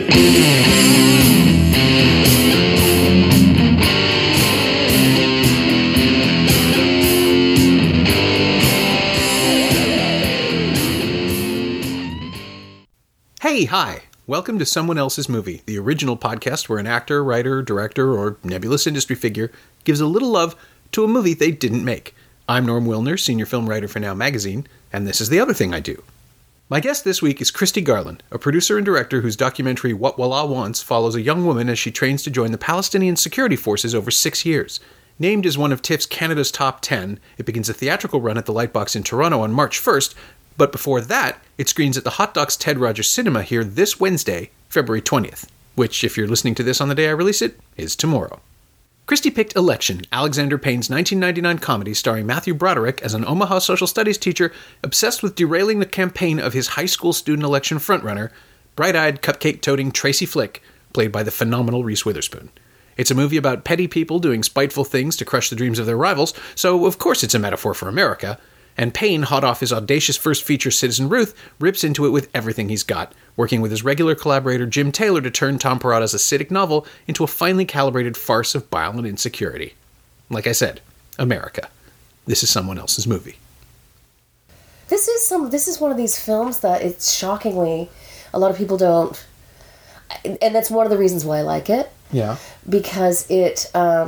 Hey, hi! Welcome to Someone Else's Movie, the original podcast where an actor, writer, director, or nebulous industry figure gives a little love to a movie they didn't make. I'm Norm Wilner, senior film writer for Now Magazine, and this is the other thing I do. My guest this week is Christy Garland, a producer and director whose documentary What Wallah Wants follows a young woman as she trains to join the Palestinian Security Forces over 6 years. Named as one of TIFF's Canada's Top 10, it begins a theatrical run at the Lightbox in Toronto on March 1st, but before that, it screens at the Hot Docs Ted Rogers Cinema here this Wednesday, February 20th, which, if you're listening to this on the day I release it, is tomorrow. Christy picked Election, Alexander Payne's 1999 comedy starring Matthew Broderick as an Omaha social studies teacher obsessed with derailing the campaign of his high school student election frontrunner, bright-eyed, cupcake-toting Tracy Flick, played by the phenomenal Reese Witherspoon. It's a movie about petty people doing spiteful things to crush the dreams of their rivals, so of course it's a metaphor for America. And Payne, hot off his audacious first feature Citizen Ruth, rips into it with everything he's got, working with his regular collaborator Jim Taylor to turn Tom Perrotta's acidic novel into a finely calibrated farce of bile and insecurity. Like I said, America. This is someone else's movie. This is one of these films that it's shockingly a lot of people don't, and that's one of the reasons why I like it. Yeah. Because it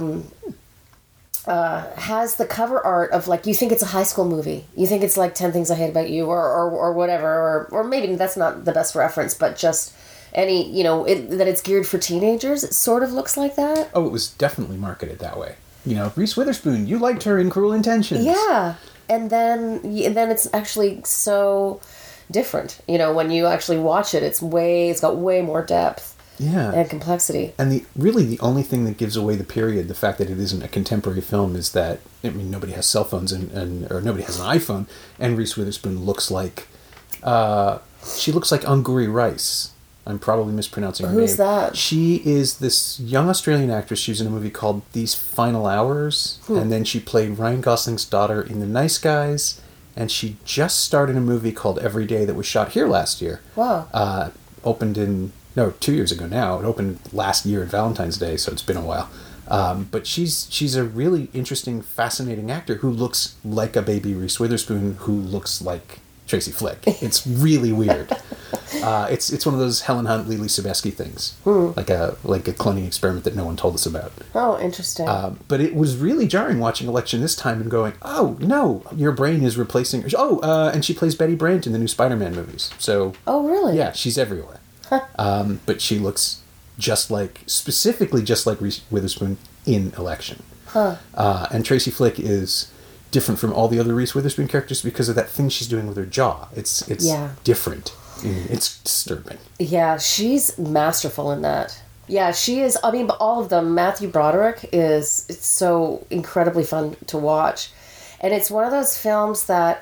has the cover art of, like, you think it's a high school movie. You think it's like 10 Things I Hate About You or whatever, or maybe that's not the best reference, but just any, that it's geared for teenagers. It sort of looks like that. Oh, it was definitely marketed that way. Reese Witherspoon, you liked her in Cruel Intentions. Yeah. And then it's actually so different. When you actually watch it, it's got way more depth. Yeah. And complexity. And the only thing that gives away the period, the fact that it isn't a contemporary film, is that, nobody has cell phones or nobody has an iPhone, and Reese Witherspoon looks like, she looks like Angourie Rice. I'm probably mispronouncing her name. Who's that? She is this young Australian actress. She was in a movie called These Final Hours, and then she played Ryan Gosling's daughter in The Nice Guys, and she just starred in a movie called Every Day that was shot here last year. Wow. Opened in... No, 2 years ago now. It opened last year at Valentine's Day, so it's been a while. But she's a really interesting, fascinating actor who looks like a baby Reese Witherspoon who looks like Tracy Flick. It's really weird. It's one of those Helen Hunt, Lily Sobieski things, like a cloning experiment that no one told us about. Oh, interesting. But it was really jarring watching Election this time and going, oh no, your brain is replacing her. Oh, and she plays Betty Brant in the new Spider-Man movies. So, oh, really? Yeah, she's everywhere. But she looks specifically just like Reese Witherspoon in Election. And Tracy Flick is different from all the other Reese Witherspoon characters because of that thing she's doing with her jaw. It's different. It's disturbing. Yeah, she's masterful in that. Yeah, she is. I mean, but all of them. Matthew Broderick it's so incredibly fun to watch. And it's one of those films that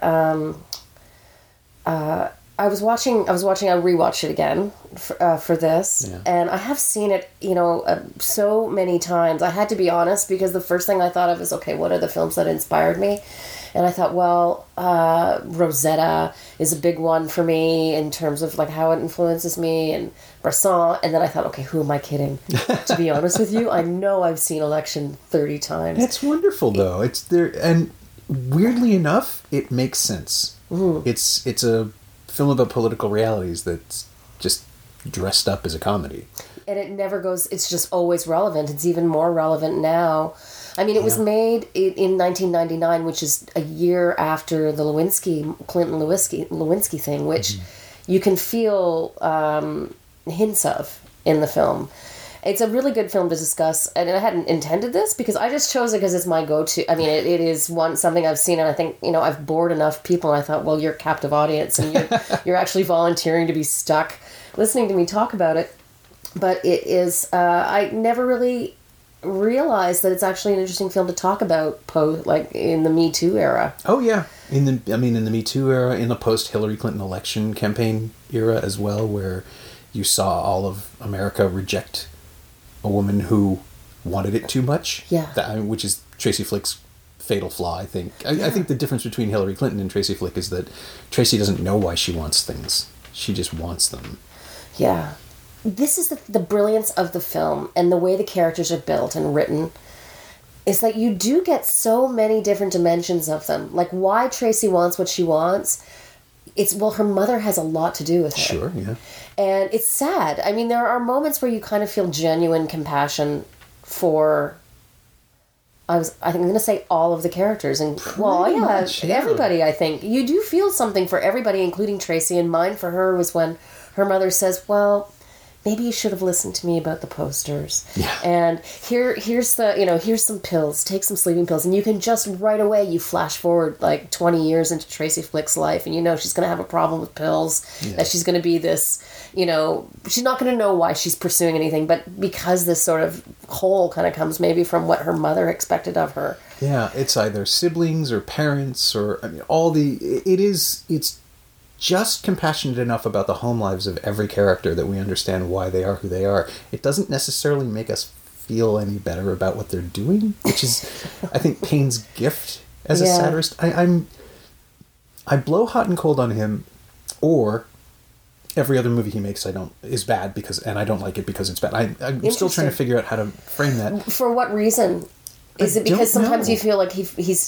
I rewatched it again for this, and I have seen it, so many times. I had to be honest because the first thing I thought of is, okay, what are the films that inspired me? And I thought, well, Rosetta is a big one for me in terms of like how it influences me, and Bresson. And then I thought, okay, who am I kidding? To be honest with you, I know I've seen Election 30 times. It's wonderful though. It's there, and weirdly enough, it makes sense. Mm-hmm. It's a film about political realities that's just dressed up as a comedy. And it never goes, it's just always relevant. It's even more relevant now. I mean, it was made in 1999, which is a year after the Clinton-Lewinsky thing, which you can feel hints of in the film. It's a really good film to discuss, and I hadn't intended this because I just chose it because it's my go-to. I mean, it is something I've seen, and I think, I've bored enough people, and I thought, well, you're a captive audience, and you're actually volunteering to be stuck listening to me talk about it. But it is, I never really realized that it's actually an interesting film to talk about, in the Me Too era. Oh, yeah. In the Me Too era, in the post-Hillary Clinton election campaign era as well, where you saw all of America reject a woman who wanted it too much. Yeah. Which is Tracy Flick's fatal flaw, I think. I think the difference between Hillary Clinton and Tracy Flick is that Tracy doesn't know why she wants things. She just wants them. Yeah. this is the brilliance of the film and the way the characters are built and written, is that you do get so many different dimensions of them. Like, why Tracy wants what she wants, her mother has a lot to do with it. Sure, yeah. And it's sad. I mean, there are moments where you kind of feel genuine compassion for, I think I'm going to say all of the characters. And, everybody, I think. You do feel something for everybody, including Tracy. And mine for her was when her mother says, well, maybe you should have listened to me about the posters. Yeah. And here's some pills. Take some sleeping pills. And you can just right away, you flash forward like 20 years into Tracy Flick's life. And she's going to have a problem with pills. Yeah. That she's going to be this, she's not going to know why she's pursuing anything. But because this sort of hole kind of comes maybe from what her mother expected of her. Yeah, it's either siblings or parents or, it's just compassionate enough about the home lives of every character that we understand why they are who they are. It doesn't necessarily make us feel any better about what they're doing, which is, I think, Payne's gift as a satirist. I blow hot and cold on him, or every other movie he makes is bad and I don't like it because it's bad. I'm still trying to figure out how to frame that. For what reason? Is it because sometimes you feel like he's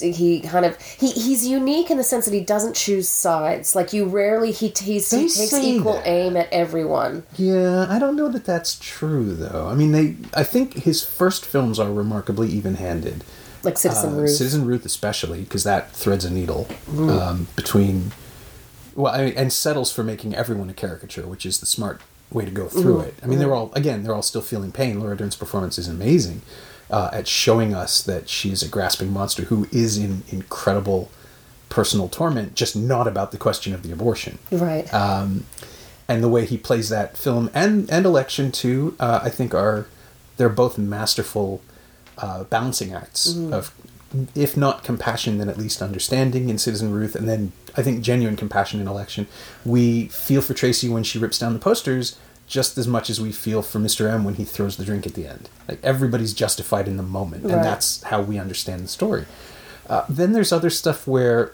unique in the sense that he doesn't choose sides? Like, you rarely he takes equal aim at everyone. Yeah, I don't know that that's true though. I mean, I think his first films are remarkably even-handed. Like Citizen Ruth. Citizen Ruth especially, because that threads a needle between, and settles for making everyone a caricature, which is the smart way to go through it. I mean, they're all still feeling pain. Laura Dern's performance is amazing. At showing us that she's a grasping monster who is in incredible personal torment, just not about the question of the abortion. Right. And the way he plays that film and Election too, I think they're both masterful balancing acts of, if not compassion, then at least understanding in Citizen Ruth, and then I think genuine compassion in Election. We feel for Tracy when she rips down the posters, just as much as we feel for Mr. M when he throws the drink at the end. Like, everybody's justified in the moment, and that's how we understand the story. Then there's other stuff where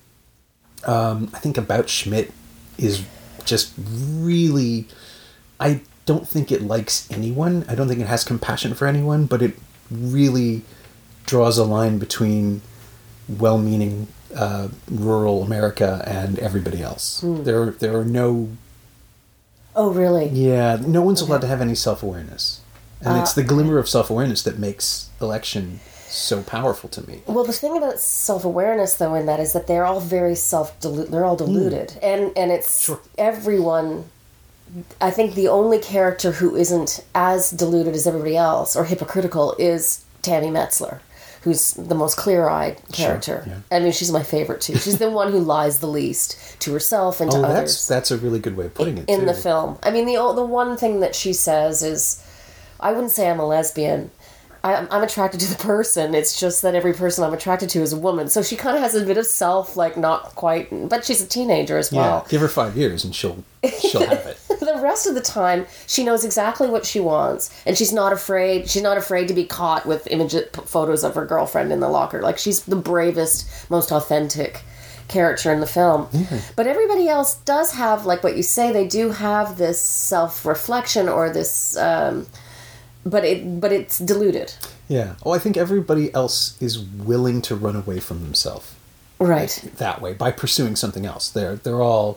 I think About Schmidt is just really... I don't think it likes anyone. I don't think it has compassion for anyone, but it really draws a line between well-meaning rural America and everybody else. There are no... Oh, really? Yeah, no one's allowed to have any self-awareness. And it's the glimmer of self-awareness that makes Election so powerful to me. Well, the thing about self-awareness, though, in that is that they're all very they're all deluded. And it's everyone... I think the only character who isn't as deluded as everybody else, or hypocritical, is Tammy Metzler, who's the most clear-eyed character. Sure, yeah. I mean, she's my favorite, too. She's the one who lies the least to herself and to others. That's a really good way of putting it, in the film. I mean, the one thing that she says is, I wouldn't say I'm a lesbian. I'm attracted to the person. It's just that every person I'm attracted to is a woman. So she kind of has a bit of self, like, not quite... But she's a teenager as well. Yeah, give her 5 years and she'll have it. The rest of the time, she knows exactly what she wants. And she's not afraid. She's not afraid to be caught with photos of her girlfriend in the locker. Like, she's the bravest, most authentic character in the film. Mm-hmm. But everybody else does have, like what you say, they do have this self-reflection or this... But it's diluted. Yeah. Oh, I think everybody else is willing to run away from themselves. Right. That way, by pursuing something else. They're all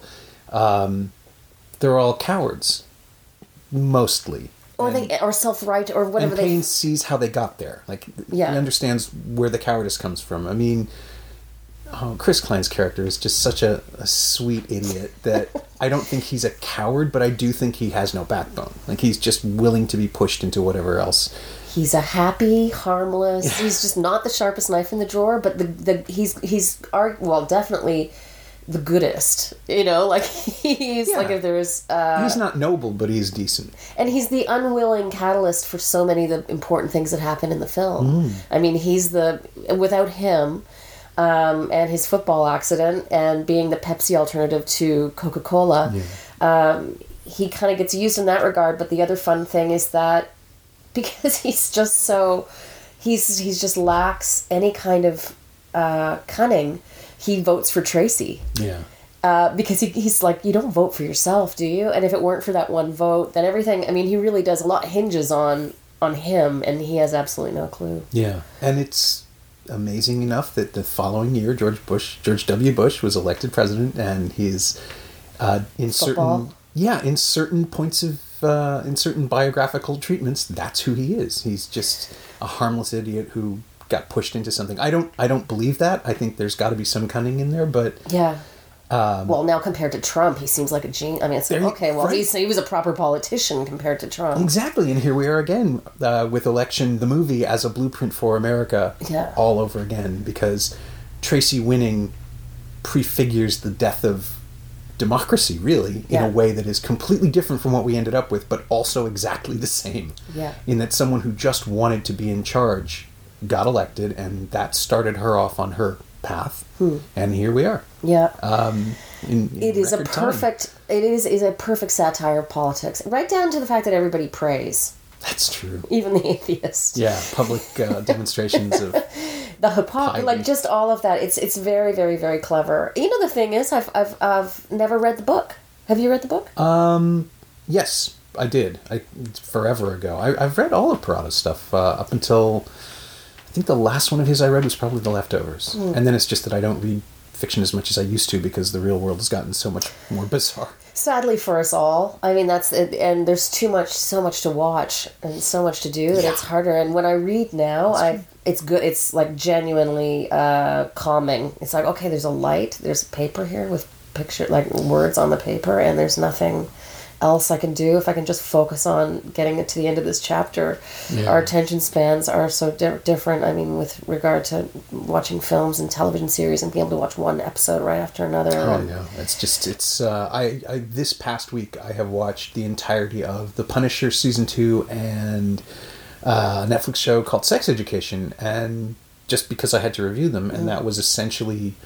cowards, mostly. Or self-right, or whatever. And Payne sees how they got there. Like, he understands where the cowardice comes from. I mean, Chris Klein's character is just such a sweet idiot that I don't think he's a coward, but I do think he has no backbone. Like, he's just willing to be pushed into whatever else. He's a happy, harmless. He's just not the sharpest knife in the drawer, but he's definitely the goodest. Like, he's like, if there's he's not noble, but he's decent. And he's the unwilling catalyst for so many of the important things that happen in the film. I mean, without him. And his football accident and being the Pepsi alternative to Coca-Cola, he kind of gets used in that regard. But the other fun thing is that because he's just he's just lacks any kind of cunning, he votes for Tracy. Yeah. because he's like, you don't vote for yourself, do you? And if it weren't for that one vote, then everything, I mean, he really does, a lot hinges on him, and he has absolutely no clue. Yeah, and it's amazing enough that the following year, George W. Bush was elected president, and he's in Football. certain points of in certain biographical treatments, that's who he is. He's just a harmless idiot who got pushed into something. I don't believe that. I think there's got to be some cunning in there, but Yeah. Well, now compared to Trump, he seems like a genius. I mean, it's like, okay, well, right. he was a proper politician compared to Trump. Exactly, and here we are again with Election, the movie, as a blueprint for America, Yeah. all over again, because Tracy winning prefigures the death of democracy, really, in Yeah. a way that is completely different from what we ended up with, but also exactly the same. Yeah. In that someone who just wanted to be in charge got elected, and that started her off on her path, and here we are. Yeah. In It is a record time. perfect. It is a perfect satire of politics, right down to the fact that everybody prays, That's true. even the atheists. Yeah, public demonstrations of The hypocrisy, Piety. like just all of that. It's very, very, very clever. You know, the thing is, I've never read the book. Have you read the book? Yes, I did. Forever ago. I've read all of Parada's stuff up until I think the last one of his I read was probably The Leftovers, and then it's just that I don't read fiction as much as I used to because the real world has gotten so much more bizarre. Sadly for us all. I mean, that's it, and there's so much to watch and so much to do that Yeah. it's harder. And when I read now, it's good. It's like genuinely calming. It's like, okay, there's a light, there's a paper here with picture, like words on the paper, and there's nothing else I can do if I can just focus on getting it to the end of this chapter. Yeah. Our attention spans are so different. I mean, with regard to watching films and television series and being able to watch one episode right after another. Oh and- no, it's I this past week I have watched the entirety of The Punisher season 2 and a Netflix show called Sex Education, and just because I had to review them, and that was essentially,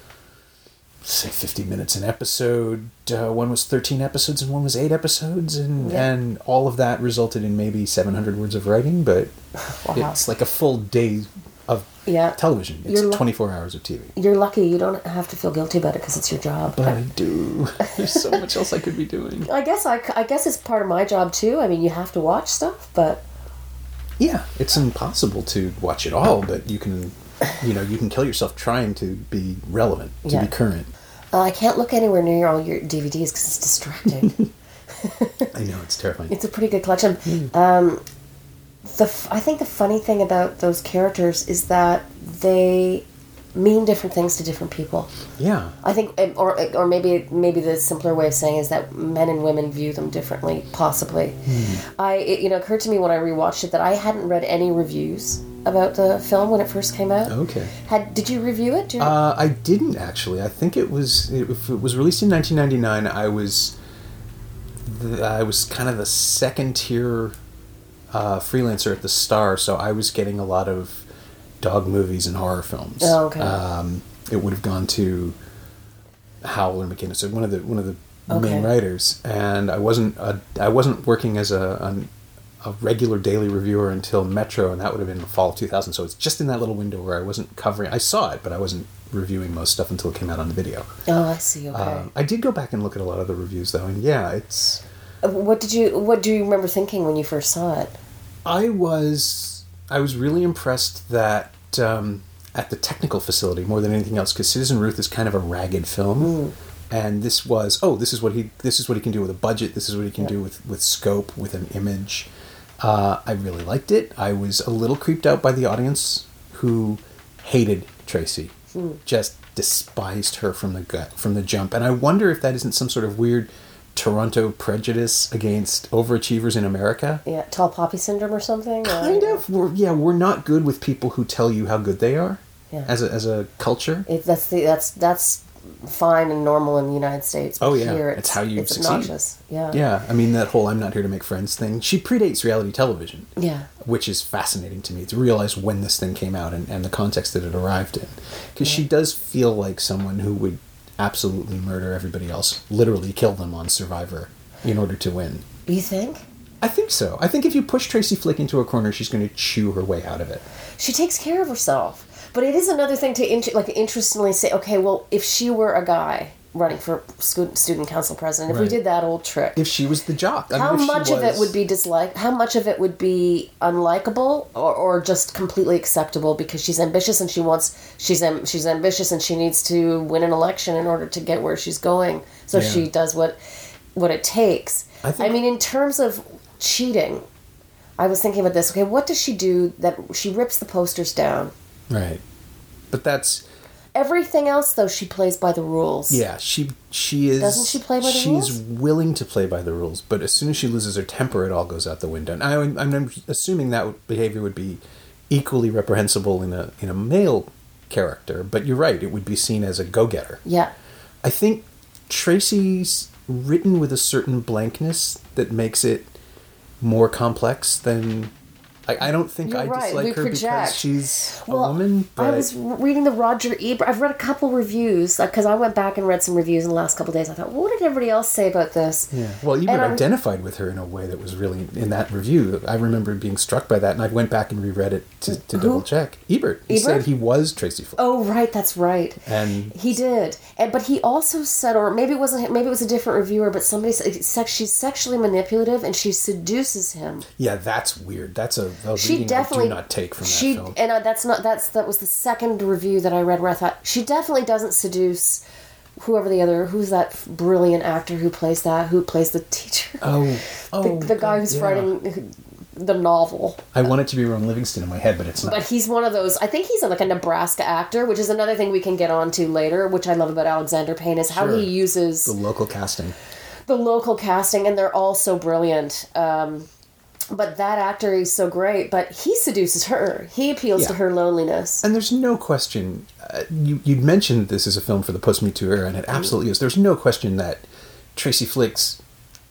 say, 50 minutes an episode. One was 13 episodes and one was 8 episodes, and all of that resulted in maybe 700 words of writing, but Wow. it's like a full day of Yeah. television. It's You're 24 hours of TV. You're lucky you don't have to feel guilty about it because it's your job. But I do. There's so much else I could be doing. I guess it's part of my job too. I mean, you have to watch stuff, but Yeah, it's impossible to watch it all, but you can kill yourself trying to be relevant, to Yeah. be current. I can't look anywhere near all your DVDs because it's distracting. I know, it's terrifying. It's a pretty good collection. I think the funny thing about those characters is that they mean different things to different people. Yeah. I think, or maybe the simpler way of saying is that men and women view them differently, possibly. It occurred to me when I rewatched it that I hadn't read any reviews about the film when it first came out. Okay. Did you review it? I didn't actually. I think if it was released in 1999, I was kind of the second tier freelancer at the Star, so I was getting a lot of dog movies and horror films. Oh, okay. It would have gone to Howell or McKinnon, so one of the Okay. main writers, and I wasn't working as a regular daily reviewer until Metro, and that would have been the fall of 2000. So it's just in that little window where I wasn't covering. I saw it, but I wasn't reviewing most stuff until it came out on the video. Oh, I see. Okay. I did go back and look at a lot of the reviews though, and yeah, it's. What do you remember thinking when you first saw it? I was really impressed that at the technical facility more than anything else, because Citizen Ruth is kind of a ragged film, and this is what he can do with a budget. This is what he can do with scope, with an image. I really liked it. I was a little creeped out by the audience who hated Tracy, just despised her from the jump, and I wonder if that isn't some sort of weird Toronto prejudice against overachievers in America. Yeah, tall poppy syndrome or something. Kind of. We're not good with people who tell you how good they are. Yeah. As a culture. That's fine and normal in the United States. But Oh, yeah. here It's how you it's succeed. obnoxious. Yeah. Yeah, I mean that whole "I'm not here to make friends" thing. She predates reality television. Yeah. Which is fascinating to me to realize when this thing came out and the context that it arrived in, because she does feel like someone who would absolutely murder everybody else, literally kill them on Survivor in order to win. You think? I think so. I think if you push Tracy Flick into a corner, she's going to chew her way out of it. She takes care of herself. But it is another thing to interestingly say, okay, well, if she were a guy, running for student council president. If we Right. did that old trick, If she was the jock. how if she much of it was- would be disliked? How much of it would be unlikable, or just completely acceptable because she's ambitious and she's ambitious and she needs to win an election in order to get where she's going. So Yeah. she does what it takes. I mean, in terms of cheating, I was thinking about this. Okay, what does she do that she rips the posters down? Right. But that's... Everything else, though, she plays by the rules. Yeah, she is... Doesn't she play by the rules? She's willing to play by the rules, but as soon as she loses her temper, it all goes out the window. And I'm assuming that behavior would be equally reprehensible in a male character, but you're right, it would be seen as a go-getter. Yeah. I think Tracy's written with a certain blankness that makes it more complex than... I don't think You're I right, dislike we her because project. she's a woman, but... I was reading the Roger Ebert. I've read a couple reviews because I went back and read some reviews in the last couple of days. I thought, what did everybody else say about this? Yeah. Well, Ebert And identified with her in a way that was really in that review. I remember being struck by that, and I went back and reread it to double check. Ebert. He said he was Tracy Flick. Oh, right, that's right. And he did, but he also said, or maybe it wasn't. Maybe it was a different reviewer, but somebody said she's sexually manipulative and she seduces him. yeah, that's weird. That's a She reading definitely I do not take from that film. And that was the second review that I read where I thought she definitely doesn't seduce who's that brilliant actor who plays the teacher. The guy who's writing the novel. I want it to be Ron Livingston in my head, but it's not. But he's one of those. I think he's like a Nebraska actor, which is another thing we can get onto later. Which I love about Alexander Payne is how he uses the local casting. And they're all so brilliant. But that actor is so great. But he seduces her. He appeals to her loneliness. And there's no question. You'd mentioned this as a film for the post-Me Too era, and it absolutely is. There's no question that Tracy Flick's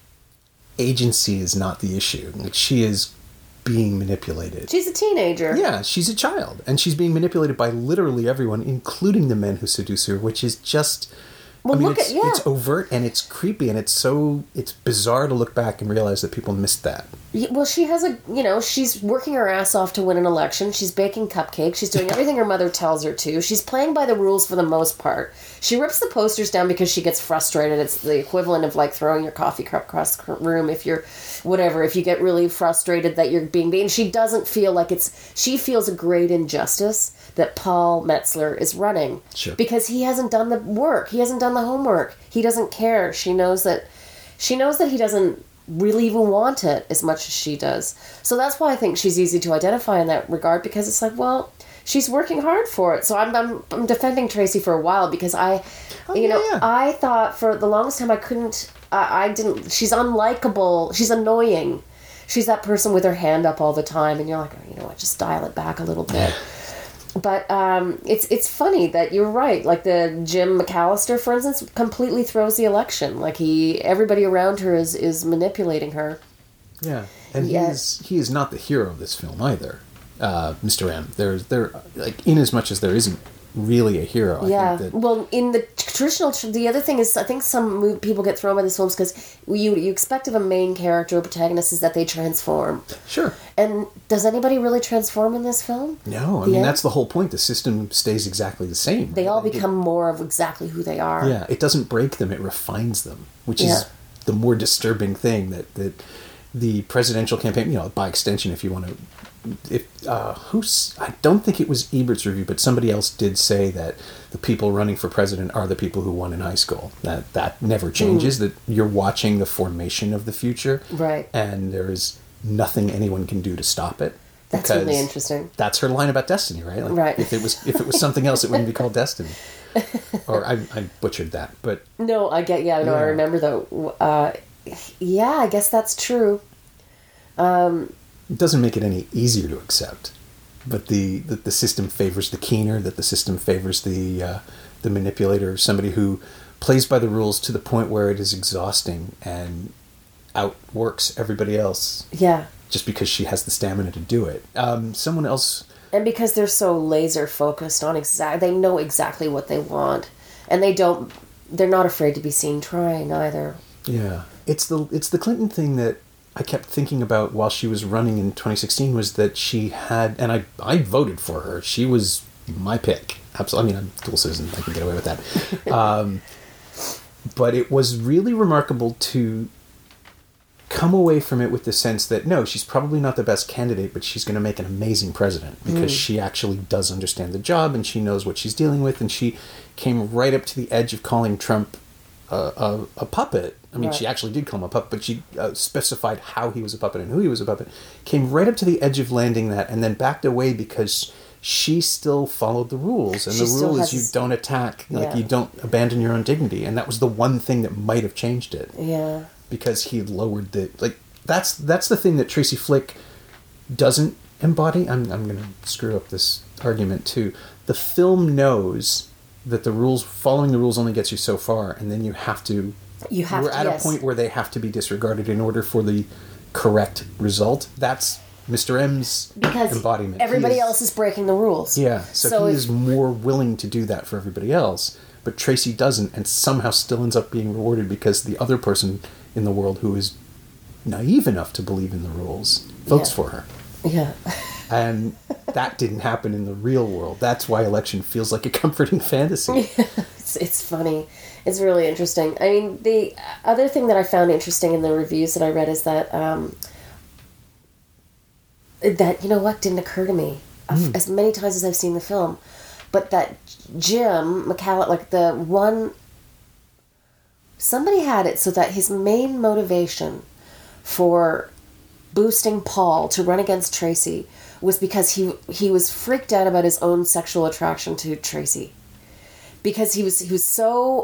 agency is not the issue. Like, she is being manipulated. She's a teenager. Yeah, she's a child, and she's being manipulated by literally everyone, including the men who seduce her, which is just... Well, it's overt and it's creepy, and it's bizarre to look back and realize that people missed that. Well, she has she's working her ass off to win an election. She's baking cupcakes. She's doing everything her mother tells her to. She's playing by the rules for the most part. She rips the posters down because she gets frustrated. It's the equivalent of like throwing your coffee cup across the room if you get really frustrated that you're being beaten. She doesn't feel like she feels a great injustice that Paul Metzler is running. Sure. Because he hasn't done the work. He hasn't done the homework. He doesn't care. She knows that he doesn't really even want it as much as she does. So that's why I think she's easy to identify in that regard, because it's like, well, she's working hard for it. So I'm defending Tracy for a while because I thought for the longest time she's unlikable. She's annoying. She's that person with her hand up all the time, and you're like, oh, you know what, just dial it back a little bit. But it's funny that you're right. Like the Jim McAllister, for instance, completely throws the election. Like everybody around her is manipulating her. Yeah, and he is not the hero of this film either, Mr. M. There like in as much as there isn't really a hero. I think that... Well, in the traditional, the other thing is, I think some people get thrown by these films because you expect of a main character or protagonist is that they transform. Sure. And does anybody really transform in this film? No, I mean, that's the whole point. The system stays exactly the same. They all become more of exactly who they are. Yeah, it doesn't break them, it refines them, which is the more disturbing thing that the presidential campaign, by extension, if you want to... I don't think it was Ebert's review, but somebody else did say that the people running for president are the people who won in high school. That never changes. That you're watching the formation of the future, right? And there is nothing anyone can do to stop it. That's really interesting. That's her line about destiny, right? Like, right. If it was something else, it wouldn't be called destiny. Or I butchered that, but no, I get. Yeah, no, I remember though. I guess that's true. It doesn't make it any easier to accept, but the system favors the keener, that the system favors the manipulator, somebody who plays by the rules to the point where it is exhausting and outworks everybody else. Yeah. Just because she has the stamina to do it. Someone else... And because they're so laser focused on they know exactly what they want, and they're not afraid to be seen trying either. Yeah. It's the Clinton thing that I kept thinking about while she was running in 2016 was that she had, and I voted for her. She was my pick. Absolutely. I mean, I'm a dual citizen. I can get away with that. But it was really remarkable to come away from it with the sense that, no, she's probably not the best candidate, but she's going to make an amazing president because she actually does understand the job and she knows what she's dealing with. And she came right up to the edge of calling Trump a puppet. I mean, she actually did call him a puppet, but she specified how he was a puppet and who he was a puppet. Came right up to the edge of landing that and then backed away because she still followed the rules. And the rule is you don't attack, you don't abandon your own dignity. And that was the one thing that might have changed it. Yeah. Because he lowered the... That's the thing that Tracy Flick doesn't embody. I'm going to screw up this argument, too. The film knows that following the rules only gets you so far, and then we're at a point where they have to be disregarded in order for the correct result. That's Mr. M's embodiment. Everybody else is breaking the rules. Yeah, so he is more willing to do that for everybody else, but Tracy doesn't, and somehow still ends up being rewarded because the other person in the world who is naive enough to believe in the rules votes for her. Yeah. And that didn't happen in the real world. That's why election feels like a comforting fantasy. It's funny. It's really interesting. I mean, the other thing that I found interesting in the reviews that I read is that, you know what, didn't occur to me as many times as I've seen the film, but that Jim McCallum, somebody had it so that his main motivation for boosting Paul to run against Tracy was because he was freaked out about his own sexual attraction to Tracy. Because he was so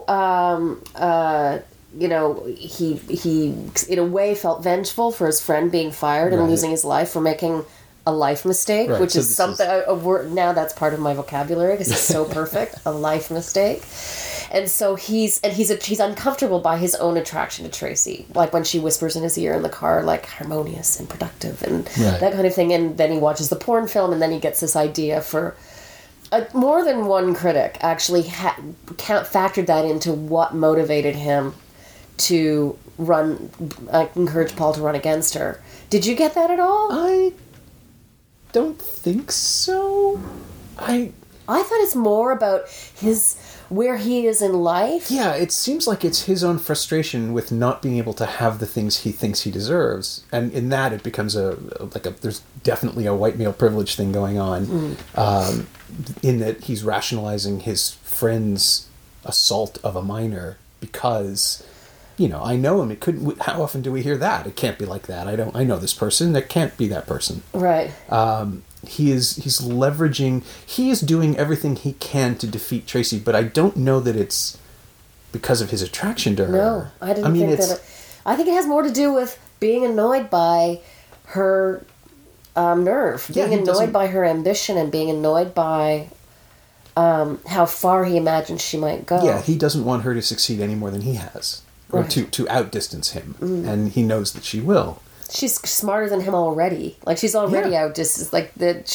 he in a way felt vengeful for his friend being fired and losing his life for making a life mistake, which is something a word now that's part of my vocabulary because it's so perfect, a life mistake. And so he's uncomfortable by his own attraction to Tracy, like when she whispers in his ear in the car, like harmonious and productive and that kind of thing. And then he watches the porn film, and then he gets this idea for more than one critic actually factored that into what motivated him to encourage Paul to run against her. Did you get that at all? I don't think so. I thought it's more about where he is in life. Yeah, it seems like it's his own frustration with not being able to have the things he thinks he deserves. And in that, it becomes there's definitely a white male privilege thing going on. In that he's rationalizing his friend's assault of a minor because, I know him. It couldn't. How often do we hear that? It can't be like that. I know this person. That can't be that person. Right. He's leveraging. He is doing everything he can to defeat Tracy, but I don't know that it's because of his attraction to her. No, I think that. I think it has more to do with being annoyed by her nerve, being annoyed by her ambition, and being annoyed by how far he imagines she might go. Yeah, he doesn't want her to succeed any more than he has, or to outdistance him, and he knows that she will. She's smarter than him already. Like, she's already outdistanced. Like,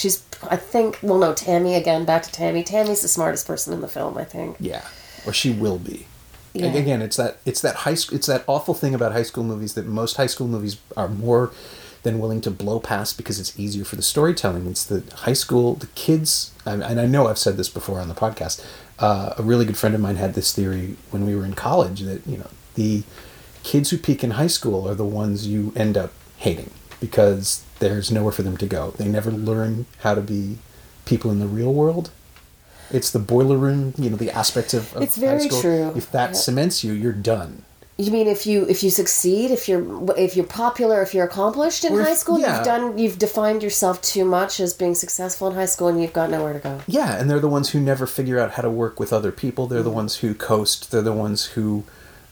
Tammy again. Back to Tammy. Tammy's the smartest person in the film, I think. Yeah, or she will be. Yeah. And again, it's that awful thing about high school movies that most high school movies are more than willing to blow past because it's easier for the storytelling. It's the kids, and I know I've said this before on the podcast. A really good friend of mine had this theory when we were in college that the kids who peak in high school are the ones you end up hating because there's nowhere for them to go. They never learn how to be people in the real world. It's the boiler room, the aspects of it's very high school. True. If that cements you, you're done. You mean if you succeed, if you're popular, if you're accomplished in high school, you've defined yourself too much as being successful in high school, and you've got nowhere to go. Yeah, and they're the ones who never figure out how to work with other people. They're the ones who coast. They're the ones who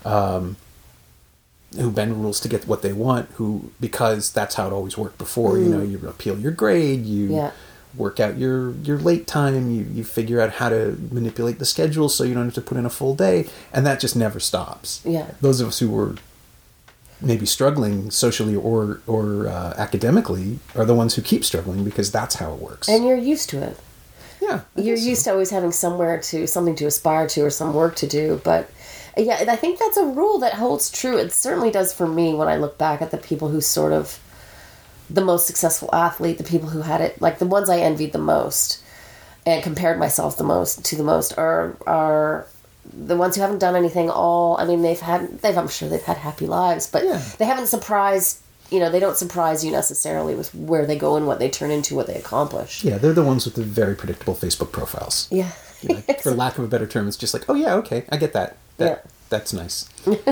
bend rules to get what they want, because that's how it always worked before. You appeal your grade, you work out your late time, you figure out how to manipulate the schedule so you don't have to put in a full day, and that just never stops. Yeah. Those of us who were maybe struggling socially or academically are the ones who keep struggling because that's how it works. And you're used to it. Yeah. You're used to always having something to aspire to or some work to do, but yeah, I think that's a rule that holds true. It certainly does for me when I look back at the people who sort of, the most successful athlete, the people who had it, like the ones I envied the most and compared myself to the most are the ones who haven't done anything I'm sure they've had happy lives, but they haven't surprised, they don't surprise you necessarily with where they go and what they turn into, what they accomplish. Yeah, they're the ones with the very predictable Facebook profiles. Yeah. For lack of a better term, it's just like, oh yeah, okay, I get that. That's nice.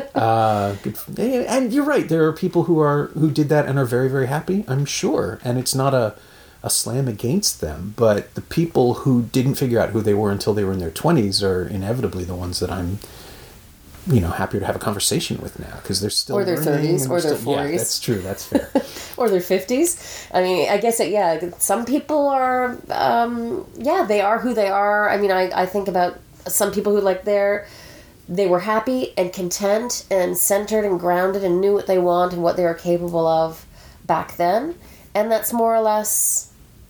Good. And you're right. There are people who did that and are very, very happy, I'm sure. And it's not a slam against them, but the people who didn't figure out who they were until they were in their 20s are inevitably the ones that I'm, happier to have a conversation with now, because they're still or their 30s or their 40s. Yeah, that's true. That's fair. Or their 50s. I mean, I guess some people are, they are who they are. I mean, I think about some people who they were happy and content and centered and grounded and knew what they want and what they were capable of back then. And that's more or less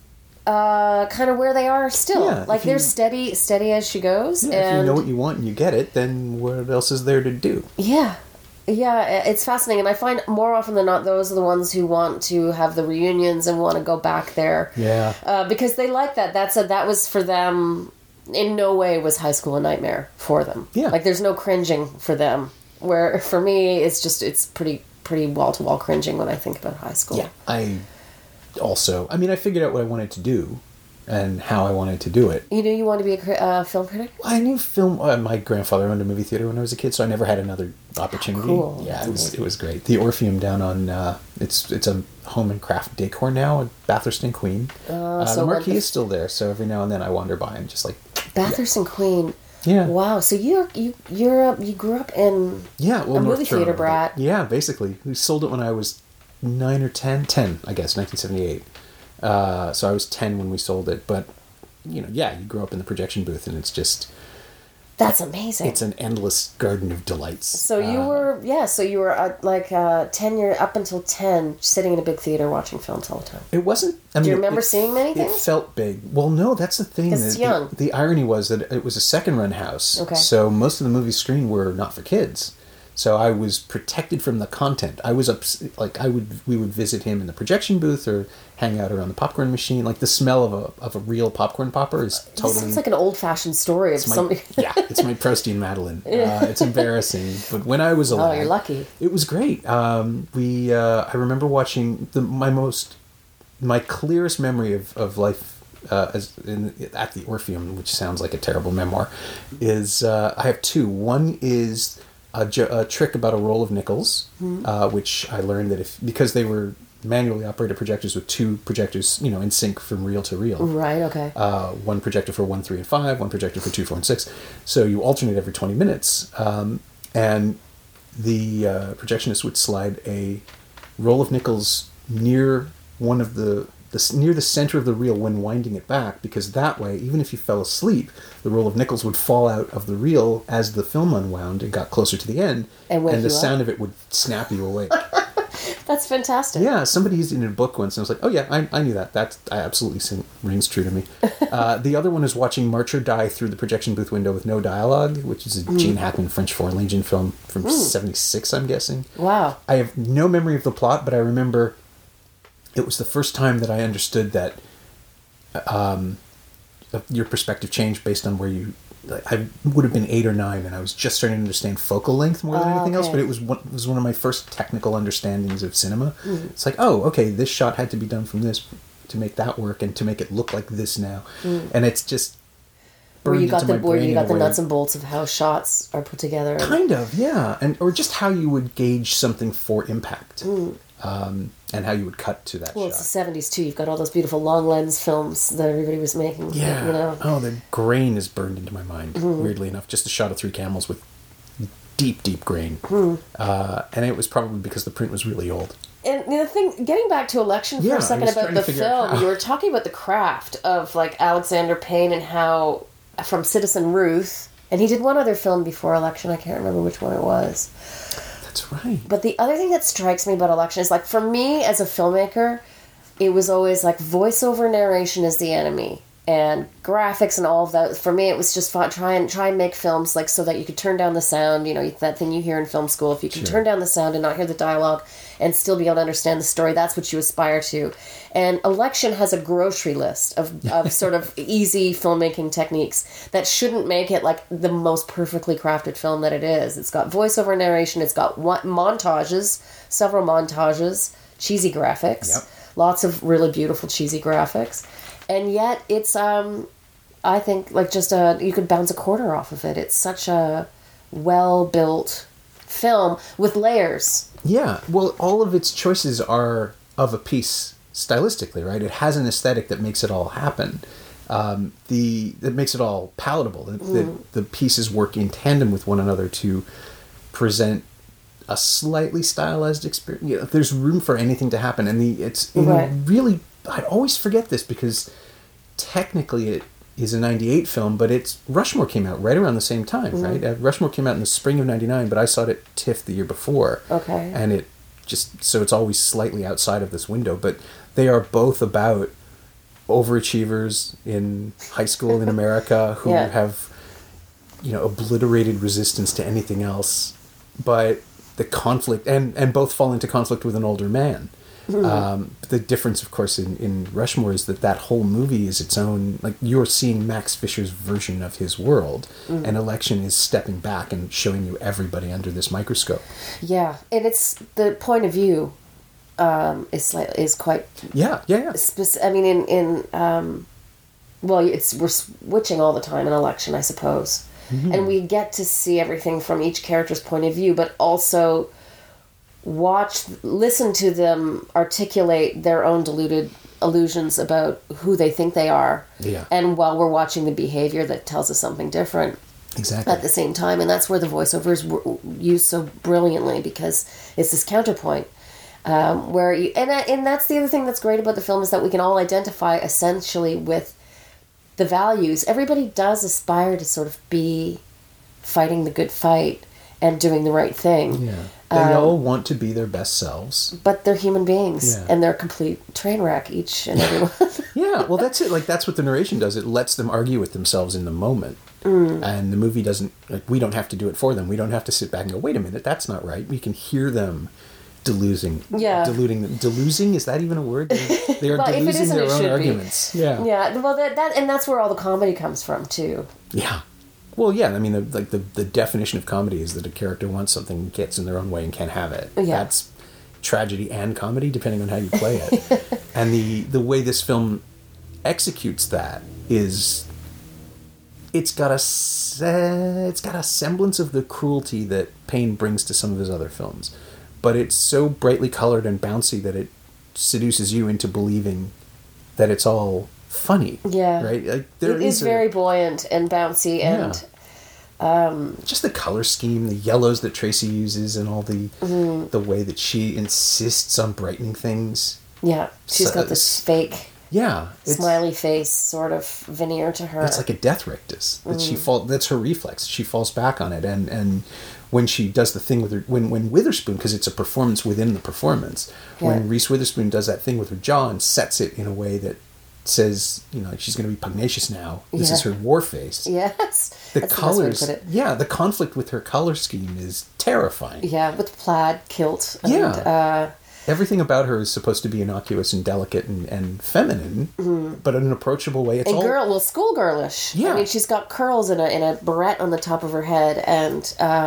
kind of where they are still. Yeah, they're steady as she goes. Yeah, and if you know what you want and you get it, then what else is there to do? Yeah. Yeah, it's fascinating. And I find more often than not, those are the ones who want to have the reunions and want to go back there. Yeah. Because they like that. That was for them... In no way was high school a nightmare for them. Yeah. There's no cringing for them. Where for me, it's pretty wall-to-wall cringing when I think about high school. Yeah. I figured out what I wanted to do and how I wanted to do it. You knew you wanted to be a film critic? I knew film... my grandfather owned a movie theater when I was a kid, so I never had another opportunity. Cool. Yeah, it was great. The Orpheum down on... it's a home and craft decor now at Bathurst and Queen. The marquee is still there, so every now and then I wander by and just Bathurst and Queen. Yeah. Wow. So you grew up in a movie theater brat. Yeah, basically. We sold it when I was 9 or 10, I guess, 1978. So I was 10 when we sold it, but you grow up in the projection booth and it's just... That's amazing. It's an endless garden of delights. So you were 10 years, up until 10, sitting in a big theater watching films all the time. It wasn't... Do you remember seeing many things? It felt big. Well, no, that's the thing. Because it's young. The irony was that it was a second-run house. Okay. So most of the movies screened were not for kids. So I was protected from the content. I was we would visit him in the projection booth or hang out around the popcorn machine. The smell of a real popcorn popper is totally... This sounds like an old-fashioned story of somebody... Yeah, it's my Proust and Madeline. It's embarrassing. But when I was a lad... Oh, you're lucky. It was great. I remember watching my clearest memory of life at the Orpheum, which sounds like a terrible memoir, is I have two. One is a trick about a roll of nickels, which I learned that because they were manually operated projectors with two projectors, in sync from reel to reel. Right, okay. One projector for 1, 3, and 5, one projector for 2, 4, and 6. So you alternate every 20 minutes. And the projectionist would slide a roll of nickels near one of near the center of the reel when winding it back, because that way, even if you fell asleep, the roll of nickels would fall out of the reel as the film unwound and got closer to the end, and the sound of it would snap you awake. That's fantastic. Yeah, somebody used it in a book once, and I was like, oh yeah, I knew that. That absolutely rings true to me. The other one is watching March or Die through the projection booth window with no dialogue, which is a Gene Hackman French Foreign Legion film from 76, I'm guessing. Wow. I have no memory of the plot, but I remember it was the first time that I understood that your perspective changed based on where you... I would have been 8 or 9, and I was just starting to understand focal length more than anything else, but it was one of my first technical understandings of cinema. It's like, oh, okay, this shot had to be done from this to make that work and to make it look like this now. And it's just... Where you got the nuts and bolts of how shots are put together. Kind of, yeah. Or just how you would gauge something for impact. And how you would cut to that shot. Well, it's the 70s too. You've got all those beautiful long lens films that everybody was making. Yeah. Oh, the grain is burned into my mind, weirdly enough. Just a shot of 3 camels with deep, deep grain. And it was probably because the print was really old. And the thing, getting back to Election for a second about the film, you were talking about the craft of Alexander Payne and how, from Citizen Ruth, and he did one other film before Election, I can't remember which one it was. That's right. But the other thing that strikes me about Election is, for me as a filmmaker, it was always voiceover narration is the enemy. and graphics and all of that. For me, it was just fun. Try and make films like so that you could turn down the sound. You know, that thing you hear in film school. If you can turn down the sound and not hear the dialogue and still be able to understand the story, that's what you aspire to. And Election has a grocery list of sort of easy filmmaking techniques that shouldn't make it like the most perfectly crafted film that it is. It's got voiceover narration. It's got montages, several montages, cheesy graphics, lots of really beautiful cheesy graphics. And yet it's, I think, like just you could bounce a quarter off of it. It's such a well-built film with layers. Yeah, well, all of its choices are of a piece stylistically, right? It has an aesthetic that makes it all happen. That makes it all palatable. The pieces work in tandem with one another to present a slightly stylized experience. You know, there's room for anything to happen, and really. I always forget this because technically it is a 98 film, but Rushmore came out right around the same time, right? Rushmore came out in the spring of 99, but I saw it at TIFF the year before. Okay. And so it's always slightly outside of this window, but they are both about overachievers in high school in America who have, you know, obliterated resistance to anything else, but the conflict, and both fall into conflict with an older man. The difference, of course, in Rushmore is that whole movie is its own, like, you're seeing Max Fisher's version of his world, and Election is stepping back and showing you everybody under this microscope. Yeah, and it's, the point of view is quite... Yeah. I mean, we're switching all the time in Election, I suppose. And we get to see everything from each character's point of view, but also listen to them articulate their own deluded illusions about who they think they are. Yeah. And while we're watching the behavior that tells us something different. Exactly. At the same time. And that's where the voiceovers were used so brilliantly, because it's this counterpoint. And that's the other thing that's great about the film, is that we can all identify essentially with the values. Everybody does aspire to sort of be fighting the good fight and doing the right thing. Yeah. They all want to be their best selves. But they're human beings, and they're a complete train wreck, each and every one. Yeah, well, that's it. Like, that's what the narration does. It lets them argue with themselves in the moment. And the movie doesn't, like, we don't have to do it for them. We don't have to sit back and go, wait a minute, that's not right. We can hear them deluding them. Delusing, is that even a word? They are delusing their own arguments. Be. Yeah, well, and that's where all the comedy comes from, too. Yeah. Well, yeah, I mean, the definition of comedy is that a character wants something, gets in their own way, and can't have it. Yeah. That's tragedy and comedy, depending on how you play it. And the way this film executes that is, it's got a semblance of the cruelty that Payne brings to some of his other films, but it's so brightly colored and bouncy that it seduces you into believing that it's all funny. Yeah. Right? Like, it is very buoyant and bouncy, and just the color scheme, the yellows that Tracy uses, and all the way that she insists on brightening things. Yeah. She's got this fake smiley face sort of veneer to her. It's like a death rictus. That's her reflex. She falls back on it, and when she does the thing with her, when Witherspoon, because it's a performance within the performance, when Reese Witherspoon does that thing with her jaw and sets it in a way that says, you know, she's going to be pugnacious now. This is her war face. Yes. The colors. The conflict with her color scheme is terrifying. Yeah, with plaid kilt. And, everything about her is supposed to be innocuous and delicate and feminine, but in an approachable way. It's schoolgirlish. Yeah. I mean, she's got curls and a barrette on the top of her head, and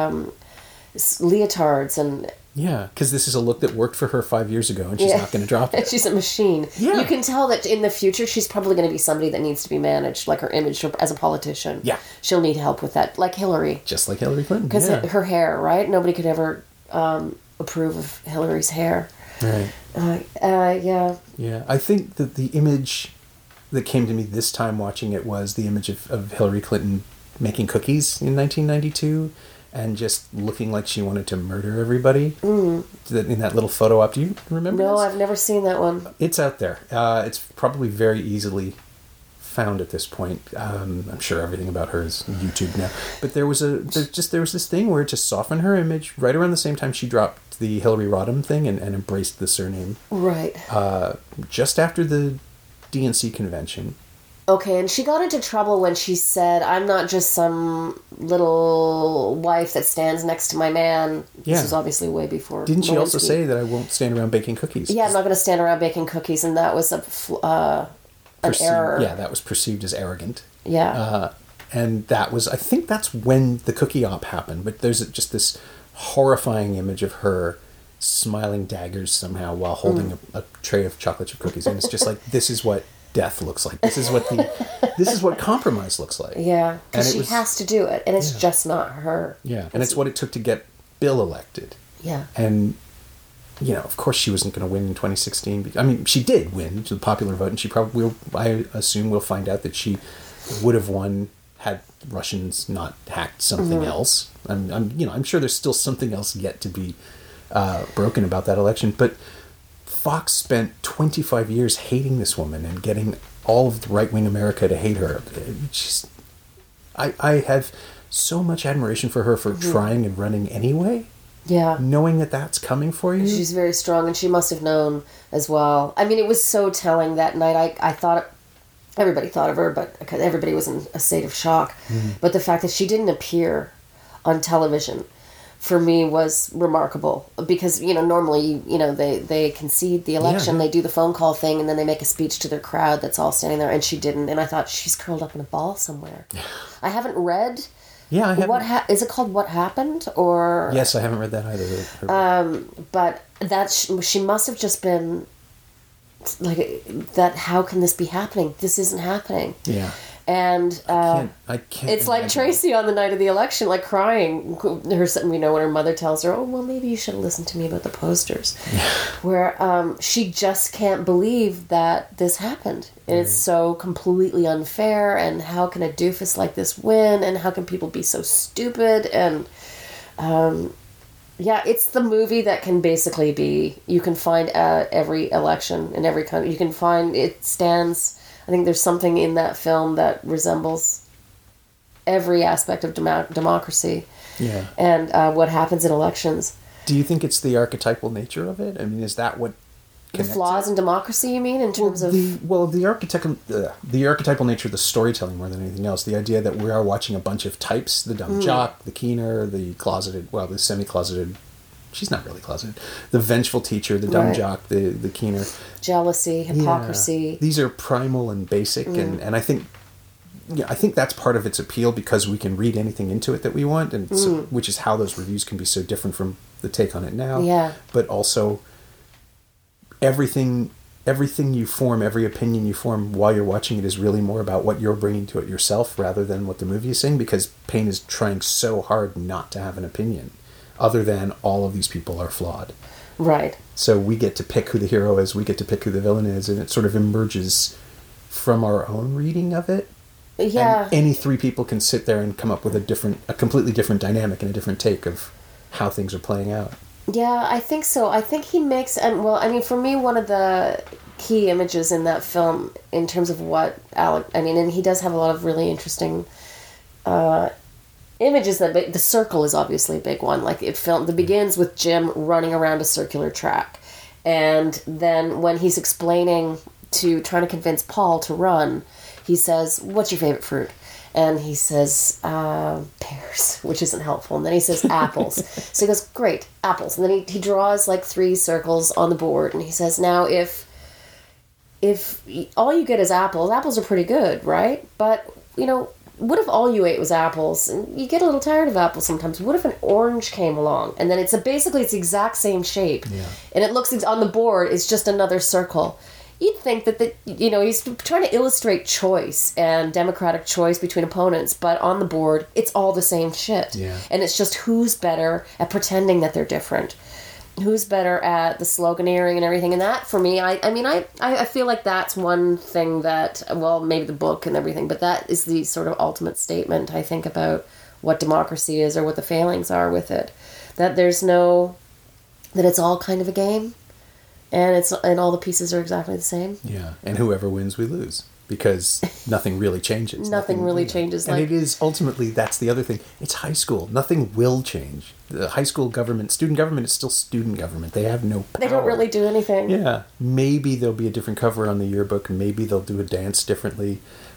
leotards and... Yeah, because this is a look that worked for her 5 years ago, and she's not going to drop it. She's a machine. Yeah. You can tell that in the future she's probably going to be somebody that needs to be managed, like her image as a politician. Yeah. She'll need help with that, like Hillary. Just like Hillary Clinton. Because her hair, right? Nobody could ever approve of Hillary's hair. Right. Yeah. Yeah, I think that the image that came to me this time watching it was the image of Hillary Clinton making cookies in 1992. And just looking like she wanted to murder everybody in that little photo op. Do you remember No, this? I've never seen that one. It's out there. It's probably very easily found at this point. I'm sure everything about her is YouTube now. But there was this thing where to soften her image right around the same time she dropped the Hillary Rodham thing and embraced the surname. Right. Just after the DNC convention. Okay, and she got into trouble when she said, "I'm not just some little wife that stands next to my man." Yeah. This was obviously way before. Didn't she also Lewinsky. say that I won't stand around baking cookies? Yeah, I'm not going to stand around baking cookies, and that was an error. Yeah, that was perceived as arrogant. Yeah. And that was, I think that's when the cookie op happened, but there's just this horrifying image of her smiling daggers somehow while holding a tray of chocolate chip cookies, and it's just like, this is what death looks like. This is what compromise looks like. Yeah, because she has to do it, and it's just not her. Yeah, and it's what it took to get Bill elected. Yeah. And, of course she wasn't going to win in 2016. I mean, she did win the popular vote, and she probably, I assume we'll find out that she would have won had Russians not hacked something else. I'm sure there's still something else yet to be broken about that election, but Fox spent 25 years hating this woman and getting all of the right-wing America to hate her. I have so much admiration for her for trying and running anyway. Yeah. Knowing that that's coming for you. She's very strong, and she must have known as well. I mean, it was so telling that night. I thought, everybody thought of her, but because everybody was in a state of shock. But the fact that she didn't appear on television, for me, was remarkable. Because, normally, they concede the election, they do the phone call thing, and then they make a speech to their crowd that's all standing there, and she didn't. And I thought, she's curled up in a ball somewhere. I haven't read... Yeah, I haven't. Is it called What Happened? Or yes, I haven't read that either. But that she must have just been like that. How can this be happening? This isn't happening. Yeah. And I can't. It's like Tracy on the night of the election, like crying. When her mother tells her, "Oh, well, maybe you should have listened to me about the posters." Where she just can't believe that this happened. And it's so completely unfair. And how can a doofus like this win? And how can people be so stupid? And it's the movie that can basically be. You can find at every election in every country. You can find it stands. I think there's something in that film that resembles every aspect of democracy. Yeah. And what happens in elections. Do you think it's the archetypal nature of it? I mean, is that what the flaws in democracy, you mean, in terms of... the archetypal nature of the storytelling more than anything else. The idea that we are watching a bunch of types, the dumb jock, the keener, the semi-closeted... She's not really closeted. The vengeful teacher, the dumb jock, the keener. Jealousy, hypocrisy. Yeah. These are primal and basic, and I think that's part of its appeal, because we can read anything into it that we want, and which is how those reviews can be so different from the take on it now. Yeah. But also, everything you form, every opinion you form while you're watching it is really more about what you're bringing to it yourself rather than what the movie is saying, because Payne is trying so hard not to have an opinion other than all of these people are flawed. Right. So we get to pick who the hero is, we get to pick who the villain is, and it sort of emerges from our own reading of it. Yeah. And any three people can sit there and come up with a completely different dynamic and a different take of how things are playing out. Yeah, I think so. I think he makes, for me, one of the key images in that film, in terms of what Alec, and he does have a lot of really interesting images. The circle is obviously a big one. Like it begins with Jim running around a circular track, and then when he's trying to convince Paul to run, he says, "What's your favorite fruit?" And he says, pears, which isn't helpful. And then he says, apples. So he goes, great, apples. And then he draws like 3 circles on the board. And he says, now, if all you get is apples are pretty good, right? But, what if all you ate was apples? And you get a little tired of apples sometimes. What if an orange came along? And then it's the exact same shape. Yeah. And it looks on the board, it's just another circle. You'd think that he's trying to illustrate choice and democratic choice between opponents, but on the board, it's all the same shit. Yeah. And it's just who's better at pretending that they're different. Who's better at the sloganeering and everything. And that, for me, I feel like that's one thing that, well, maybe the book and everything, but that is the sort of ultimate statement, I think, about what democracy is or what the failings are with it. That that it's all kind of a game. And all the pieces are exactly the same. Yeah, and whoever wins, we lose, because nothing really changes. Nothing really changes. And it is ultimately, that's the other thing. It's high school. Nothing will change. The high school student government is still student government. They have no power. They don't really do anything. Yeah, maybe there'll be a different cover on the yearbook, and maybe they'll do a dance differently,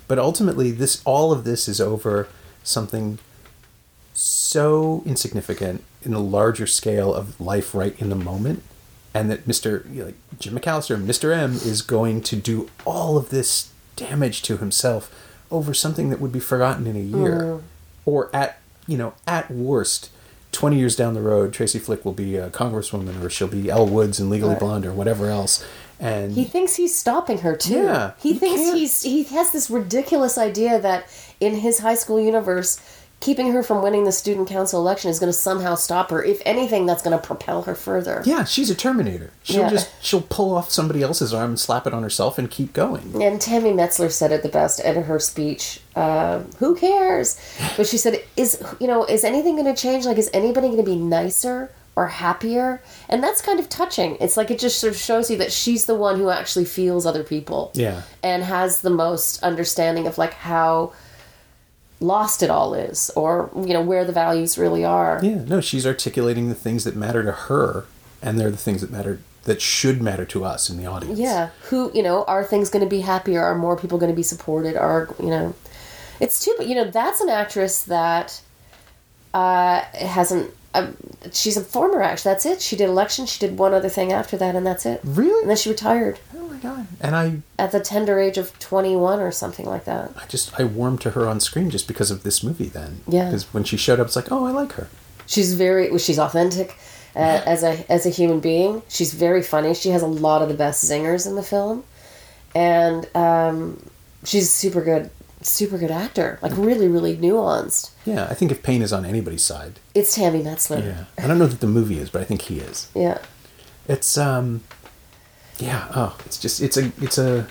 But ultimately, all of this is over something so insignificant in the larger scale of life right in the moment, and that Jim McAllister, Mr. M, is going to do all of this damage to himself over something that would be forgotten in a year, or at worst, 20 years down the road, Tracy Flick will be a congresswoman, or she'll be Elle Woods in Legally Blonde, or whatever else. And he thinks he's stopping her too. Yeah, he thinks he has this ridiculous idea that in his high school universe, keeping her from winning the student council election is going to somehow stop her. If anything, that's going to propel her further. Yeah, she's a Terminator. She'll pull off somebody else's arm and slap it on herself and keep going. And Tammy Metzler said it the best in her speech. Who cares? But she said, is anything going to change? Like, is anybody going to be nicer or happier? And that's kind of touching. It's like it just sort of shows you that she's the one who actually feels other people. Yeah. And has the most understanding of like how lost it all is, or where the values really are. Yeah, no, she's articulating the things that matter to her, and they're the things that should matter to us in the audience. Yeah, are things going to be happier? Are more people going to be supported? It's too, but that's an actress that hasn't. She's a former actress. That's it. She did Election. She did one other thing after that, and that's it. Really? And then she retired. Oh my god! And at the tender age of 21 or something like that. I warmed to her on screen just because of this movie. Then, yeah, because when she showed up, it's like, oh, I like her. She's authentic as a human being. She's very funny. She has a lot of the best zingers in the film, and she's super good actor. Like really, really nuanced. Yeah, I think if pain is on anybody's side, it's Tammy Metzler. Yeah, I don't know that the movie is, but I think he is. Yeah, it's yeah. Oh, it's a.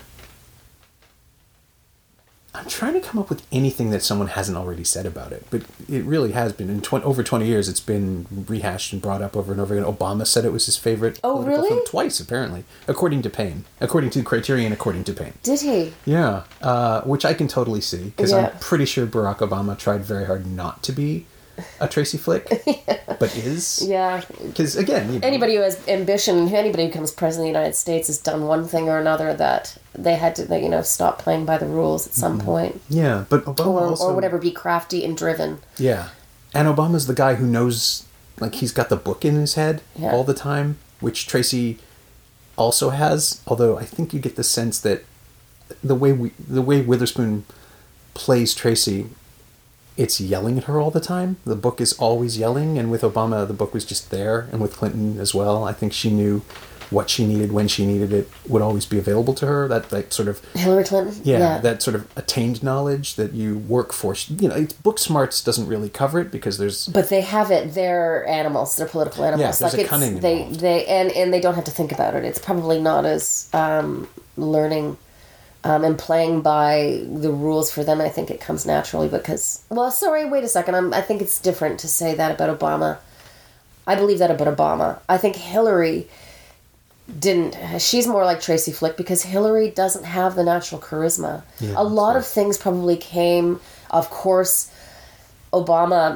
I'm trying to come up with anything that someone hasn't already said about it, but it really has been. In over 20 years, it's been rehashed and brought up over and over again. Obama said it was his favorite political film twice, apparently, according to Payne. According to Criterion, according to Payne. Did he? Yeah, which I can totally see, because I'm pretty sure Barack Obama tried very hard not to be a Tracy Flick, but is. Yeah. Because, again... anybody who has ambition, anybody who becomes president of the United States has done one thing or another that they had to, stop playing by the rules at some point. Yeah, but Obama or whatever, be crafty and driven. Yeah. And Obama's the guy who knows, like, he's got the book in his head all the time, which Tracy also has, although I think you get the sense that the way Witherspoon plays Tracy... it's yelling at her all the time. The book is always yelling, and with Obama, the book was just there, and with Clinton as well. I think she knew what she needed when she needed it would always be available to her. That sort of... Hillary Clinton? Yeah, that sort of attained knowledge that you work for. It's book smarts doesn't really cover it because there's... But they have it. They're animals. They're political animals. Yeah, there's a cunning involved. And they don't have to think about it. It's probably not as learning... and playing by the rules for them, I think it comes naturally because... Well, sorry, wait a second. I think it's different to say that about Obama. I believe that about Obama. I think Hillary didn't... She's more like Tracy Flick because Hillary doesn't have the natural charisma. Yeah, a lot of things probably came... Of course, Obama,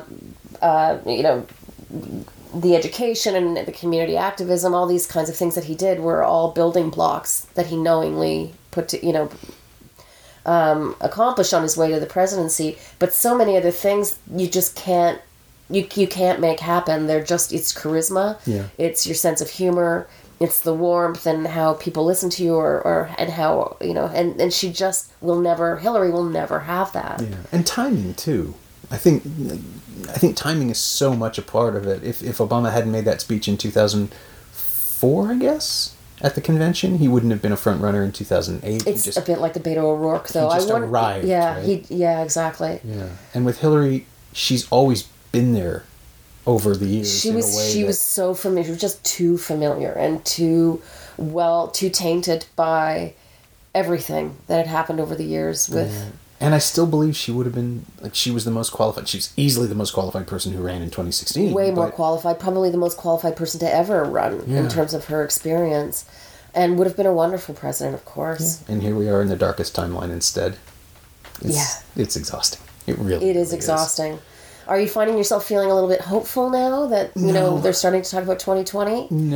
the education and the community activism, all these kinds of things that he did were all building blocks that he knowingly put to, accomplished on his way to the presidency. But so many other things you just can't, you can't make happen. They're just, it's charisma. Yeah. It's your sense of humor. It's the warmth and how people listen to you and how, and she just Hillary will never have that. Yeah. And timing too. I think timing is so much a part of it. If Obama hadn't made that speech in 2004, I guess, at the convention, he wouldn't have been a front runner in 2008. It's a bit like the Beto O'Rourke, though. He just arrived. Yeah, right? Exactly. Yeah, and with Hillary, she's always been there over the years. She was so familiar. She was just too familiar and too tainted by everything that had happened over the years with. Yeah. And I still believe she would have been, she was the most qualified. She's easily the most qualified person who ran in 2016. Way more qualified. Probably the most qualified person to ever run in terms of her experience. And would have been a wonderful president, of course. Yeah. And here we are in the darkest timeline instead. It's exhausting. It really is exhausting. Are you finding yourself feeling a little bit hopeful now that, they're starting to talk about 2020? No.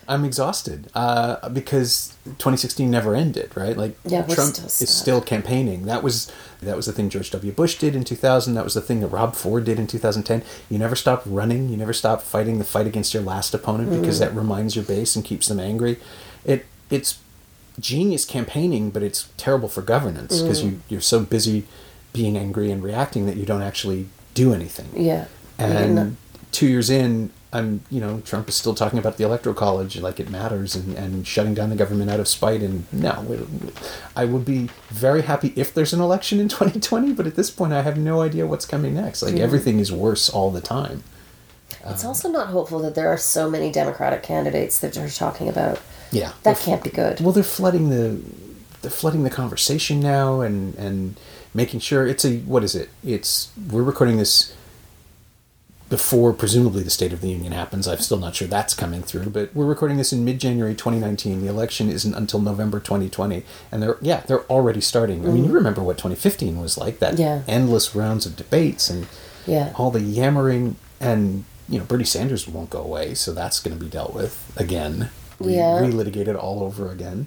I'm exhausted because 2016 never ended, right? Like Trump is still campaigning. That was the thing George W. Bush did in 2000. That was the thing that Rob Ford did in 2010. You never stop running. You never stop fighting the fight against your last opponent because that reminds your base and keeps them angry. It's genius campaigning, but it's terrible for governance because you're so busy being angry and reacting that you don't actually do anything. Yeah. And 2 years in, Trump is still talking about the Electoral College like it matters and shutting down the government out of spite. And no, I would be very happy if there's an election in 2020, but at this point I have no idea what's coming next. Like everything is worse all the time. It's also not hopeful that there are so many Democratic candidates that they're talking about. Yeah. That can't be good. Well, they're flooding the conversation now and making sure what is it? We're recording this before presumably the State of the Union happens. I'm still not sure that's coming through, but we're recording this in mid-January 2019. The election isn't until November 2020, and they're already starting. I mean, you remember what 2015 was like, that endless rounds of debates and all the yammering, and Bernie Sanders won't go away, so that's going to be dealt with again. Relitigated all over again.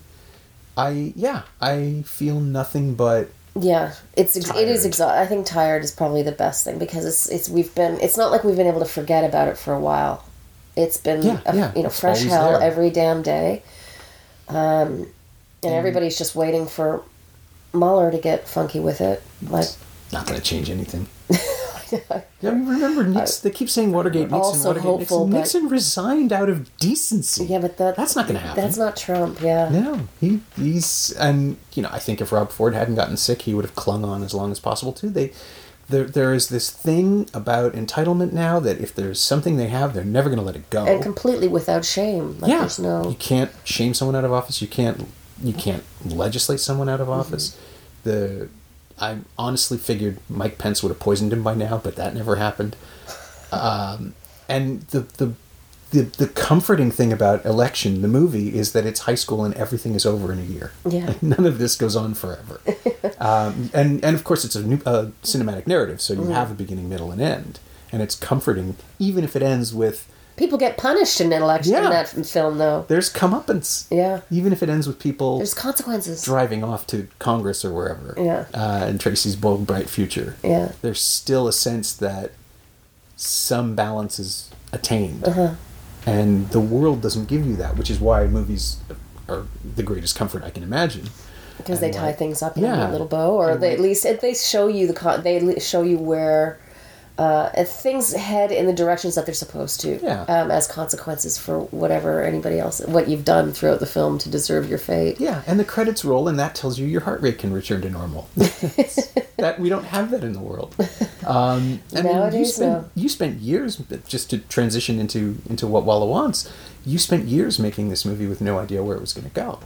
I feel nothing but it is exhausting. I think tired is probably the best thing because it's not like we've been able to forget about it for a while. It's been fresh hell there every damn day, and everybody's just waiting for Mueller to get funky with it. Like, not going to change anything. Remember, they keep saying Watergate, Nixon resigned out of decency. Yeah, but that's not going to happen. That's not Trump, yeah. No, he's, and, I think if Rob Ford hadn't gotten sick, he would have clung on as long as possible, too. There is this thing about entitlement now that if there's something they have, they're never going to let it go. And completely without shame. Like, there's no... You can't shame someone out of office. You can't legislate someone out of office. I honestly figured Mike Pence would have poisoned him by now, but that never happened. And the comforting thing about Election, the movie, is that it's high school and everything is over in a year. Yeah. None of this goes on forever. And of course it's a new cinematic narrative, so you have a beginning, middle, and end. And it's comforting, even if it ends with... People get punished in election in that film, though. There's comeuppance. Yeah. Even if it ends with people... There's consequences. Driving off to Congress or wherever. Yeah. And Tracy's bold, bright future. Yeah. There's still a sense that some balance is attained. And the world doesn't give you that, which is why movies are the greatest comfort I can imagine. Because they tie things up in a neat little bow, or they, at least they show you they show you where... things head in the directions that they're supposed to, as consequences for what you've done throughout the film to deserve your fate. Yeah, and the credits roll, and that tells you your heart rate can return to normal. That we don't have that in the world. Nowadays, you spent years, just to transition into what Walla wants. You spent years making this movie with no idea where it was going to go.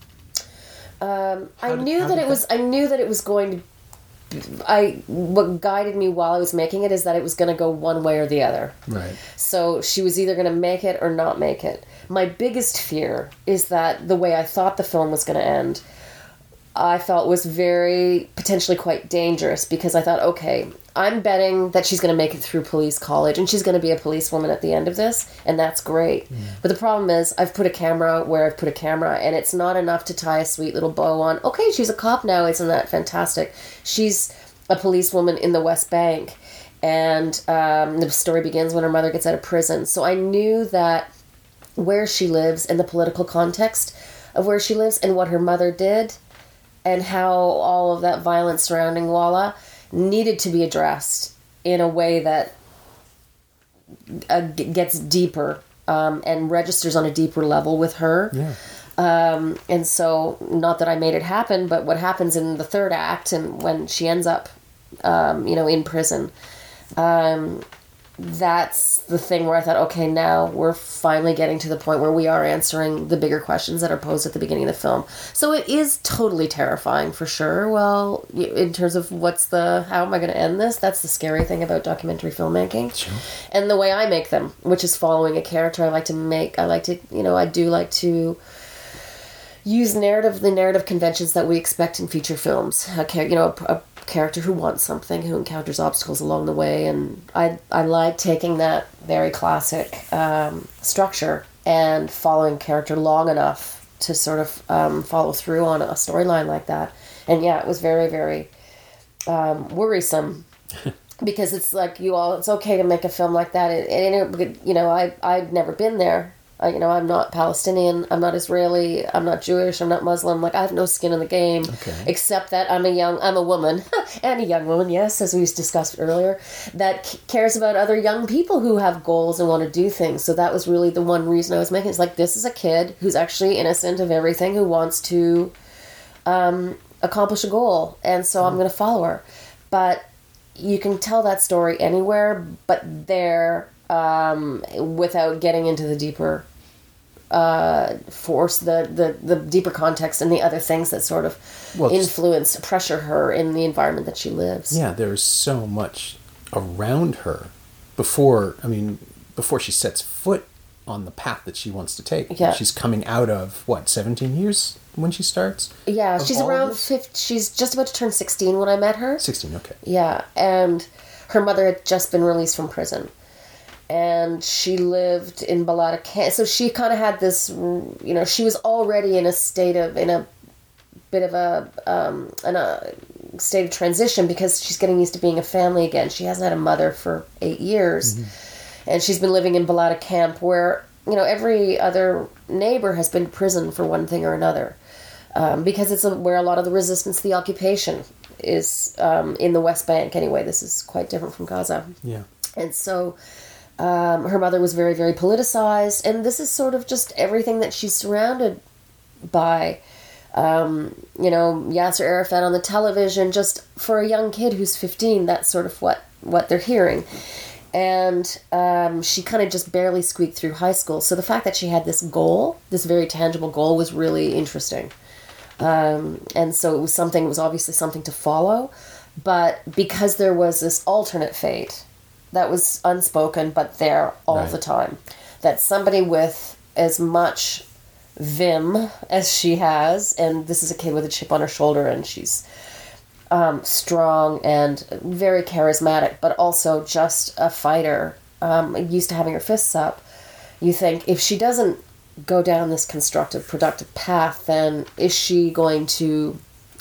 I knew that it was going to. What guided me while I was making it is that it was going to go one way or the other. Right. So she was either going to make it or not make it. My biggest fear is that the way I thought the film was going to end, I felt was very potentially quite dangerous, because I thought, okay, I'm betting that she's going to make it through police college and she's going to be a policewoman at the end of this, and that's great. But the problem is I've put a camera where I've put a camera, and it's not enough to tie a sweet little bow on, okay, she's a cop now, isn't that fantastic? She's a policewoman in the West Bank, and the story begins when her mother gets out of prison. So I knew that where she lives and the political context of where she lives and what her mother did and how all of that violence surrounding Walla needed to be addressed in a way that gets deeper and registers on a deeper level with her. Yeah. And so, not that I made it happen, but what happens in the third act and when she ends up, in prison, that's the thing where I thought, okay, now we're finally getting to the point where we are answering the bigger questions that are posed at the beginning of the film. So it is totally terrifying, for sure. Well, in terms of how am I going to end this? That's the scary thing about documentary filmmaking. Sure. And the way I make them, which is following a character. I do like to use the narrative conventions that we expect in feature films. A character who wants something, who encounters obstacles along the way, and I like taking that very classic structure and following character long enough to sort of follow through on a storyline like that. And yeah, it was very, very worrisome because it's like it's okay to make a film like that. I've never been there. I'm not Palestinian, I'm not Israeli, I'm not Jewish, I'm not Muslim. Like, I have no skin in the game, except that I'm a woman, and a young woman, yes, as we discussed earlier, that cares about other young people who have goals and want to do things. So that was really the one reason I was making it. It's like, this is a kid who's actually innocent of everything, who wants to accomplish a goal, and so I'm going to follow her. But you can tell that story anywhere, but there, without getting into the deeper force, the deeper context and the other things that sort of pressure her in the environment that she lives. Yeah, there's so much around her before she sets foot on the path that she wants to take. Yeah. She's coming out of, 17 years when she starts? Yeah, she's around 50. She's just about to turn 16 when I met her. 16, okay. Yeah, and her mother had just been released from prison. And she lived in Balata Camp. So she kind of had this, she was already in a state of transition because she's getting used to being a family again. She hasn't had a mother for 8 years. Mm-hmm. And she's been living in Balata Camp where, every other neighbor has been to prison for one thing or another. Because it's where a lot of the resistance to the occupation is in the West Bank anyway. This is quite different from Gaza. Yeah. And so her mother was very, very politicized, and this is sort of just everything that she's surrounded by. Yasser Arafat on the television, just for a young kid who's 15, that's sort of what they're hearing. And she kind of just barely squeaked through high school. So the fact that she had this goal, this very tangible goal, was really interesting. And so it was obviously something to follow. But because there was this alternate fate that was unspoken, but there all the time, that somebody with as much vim as she has, and this is a kid with a chip on her shoulder, and she's strong and very charismatic, but also just a fighter, used to having her fists up. You think, if she doesn't go down this constructive, productive path, then is she going to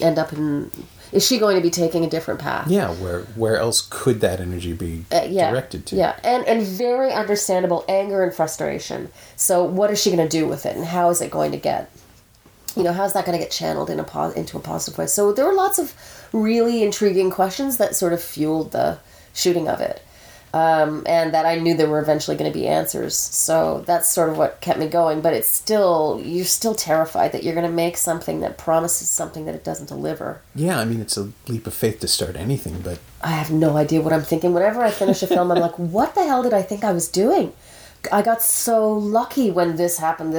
be taking a different path? Yeah, where else could that energy be directed to? Yeah, and very understandable anger and frustration. So what is she going to do with it, and how is it going to get, how's that going to get channeled into a positive way? So there were lots of really intriguing questions that sort of fueled the shooting of it. And that I knew there were eventually going to be answers. So that's sort of what kept me going. But you're still terrified that you're going to make something that promises something that it doesn't deliver. Yeah, it's a leap of faith to start anything, but I have no idea what I'm thinking. Whenever I finish a film, I'm like, what the hell did I think I was doing? I got so lucky when this happened.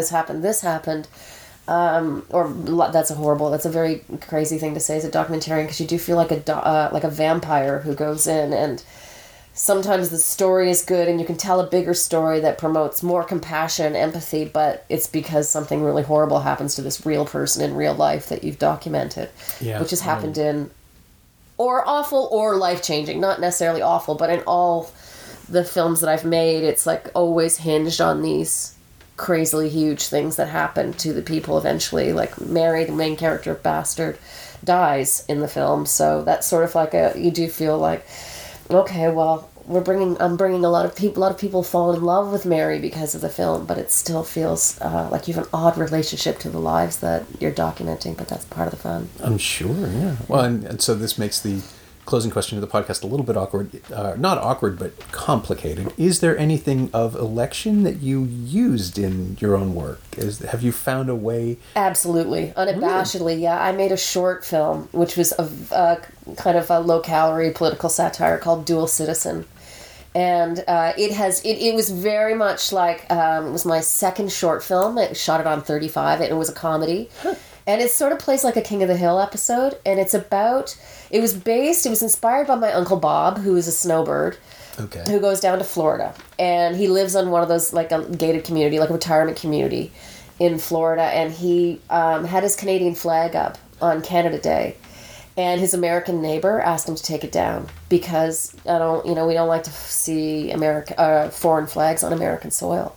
That's a very crazy thing to say as a documentarian, because you do feel like a vampire who goes in, and sometimes the story is good and you can tell a bigger story that promotes more compassion, empathy, but it's because something really horrible happens to this real person in real life that you've documented, which has happened in, or awful or life-changing, not necessarily awful, but in all the films that I've made, it's like always hinged on these crazily huge things that happen to the people eventually. Like Mary, the main character of Bastard, dies in the film, so that's sort of like you do feel like, okay, well, I'm bringing a lot of people fall in love with Mary because of the film, but it still feels like you have an odd relationship to the lives that you're documenting, but that's part of the fun. I'm sure, yeah. Well, and so this makes the closing question of the podcast a little bit awkward. Not awkward, but complicated. Is there anything of election that you used in your own work? Have you found a way? Absolutely. Unabashedly, really? Yeah. I made a short film, which was a kind of a low-calorie political satire called Dual Citizen. And it was very much like, it was my second short film. I shot it on 35, and it was a comedy. Huh. And it sort of plays like a King of the Hill episode, and it was inspired by my Uncle Bob, who is a snowbird, who goes down to Florida. And he lives on one of those, like a gated community, like a retirement community in Florida, and he had his Canadian flag up on Canada Day. And his American neighbor asked him to take it down because we don't like to see foreign flags on American soil.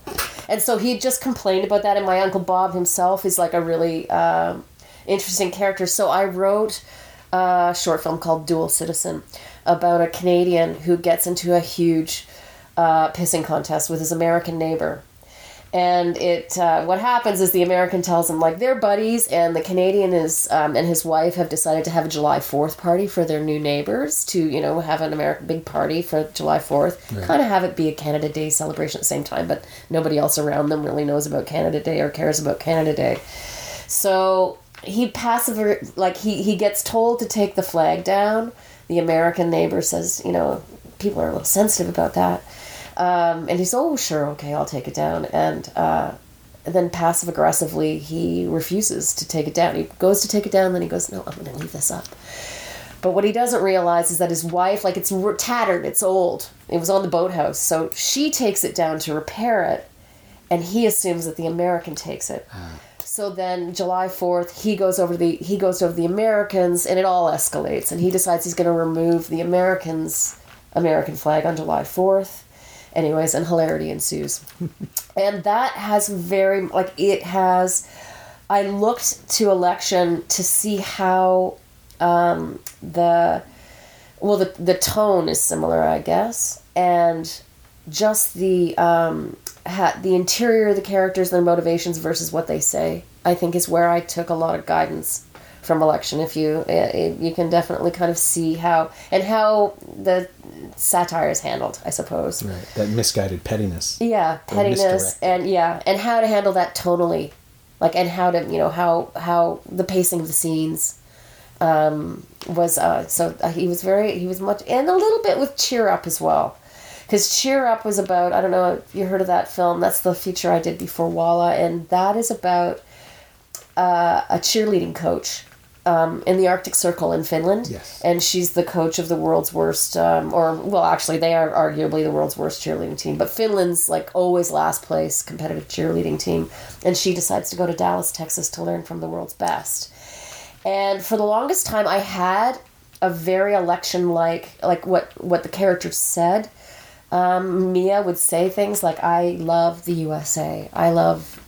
And so he just complained about that, and my Uncle Bob himself is like a really interesting character. So I wrote a short film called Dual Citizen about a Canadian who gets into a huge pissing contest with his American neighbor. And what happens is the American tells him, like, they're buddies, and the Canadian is and his wife have decided to have a July 4th party for their new neighbors to, have an American big party for July 4th. Right. Kind of have it be a Canada Day celebration at the same time, but nobody else around them really knows about Canada Day or cares about Canada Day. So he he gets told to take the flag down. The American neighbor says, people are a little sensitive about that. And he says, oh, sure, okay, I'll take it down. And then passive-aggressively, he refuses to take it down. He goes to take it down, then he goes, no, I'm going to leave this up. But what he doesn't realize is that his wife, it's tattered, it's old. It was on the boathouse. So she takes it down to repair it, and he assumes that the American takes it. So then July 4th, he goes over to the Americans, and it all escalates. And he decides he's going to remove the American flag on July 4th. Anyways, and hilarity ensues. And that has I looked to Election to see how the tone is similar, I guess, and just the interior of the characters, their motivations versus what they say, I think is where I took a lot of guidance from Election. If you can definitely kind of see how the satire is handled, I suppose. Right, that misguided pettiness. Yeah, pettiness, and how to handle that tonally, and how to how the pacing of the scenes was. So he was much, and a little bit with Cheer Up as well, because Cheer Up was about, I don't know if you heard of that film. That's the feature I did before Walla, and that is about a cheerleading coach. In the Arctic Circle in Finland. Yes. And she's the coach of the world's worst, actually, they are arguably the world's worst cheerleading team, but Finland's, always last place competitive cheerleading team, and she decides to go to Dallas, Texas to learn from the world's best. And for the longest time, I had a very Election, what the character said. Mia would say things like, I love the USA, I love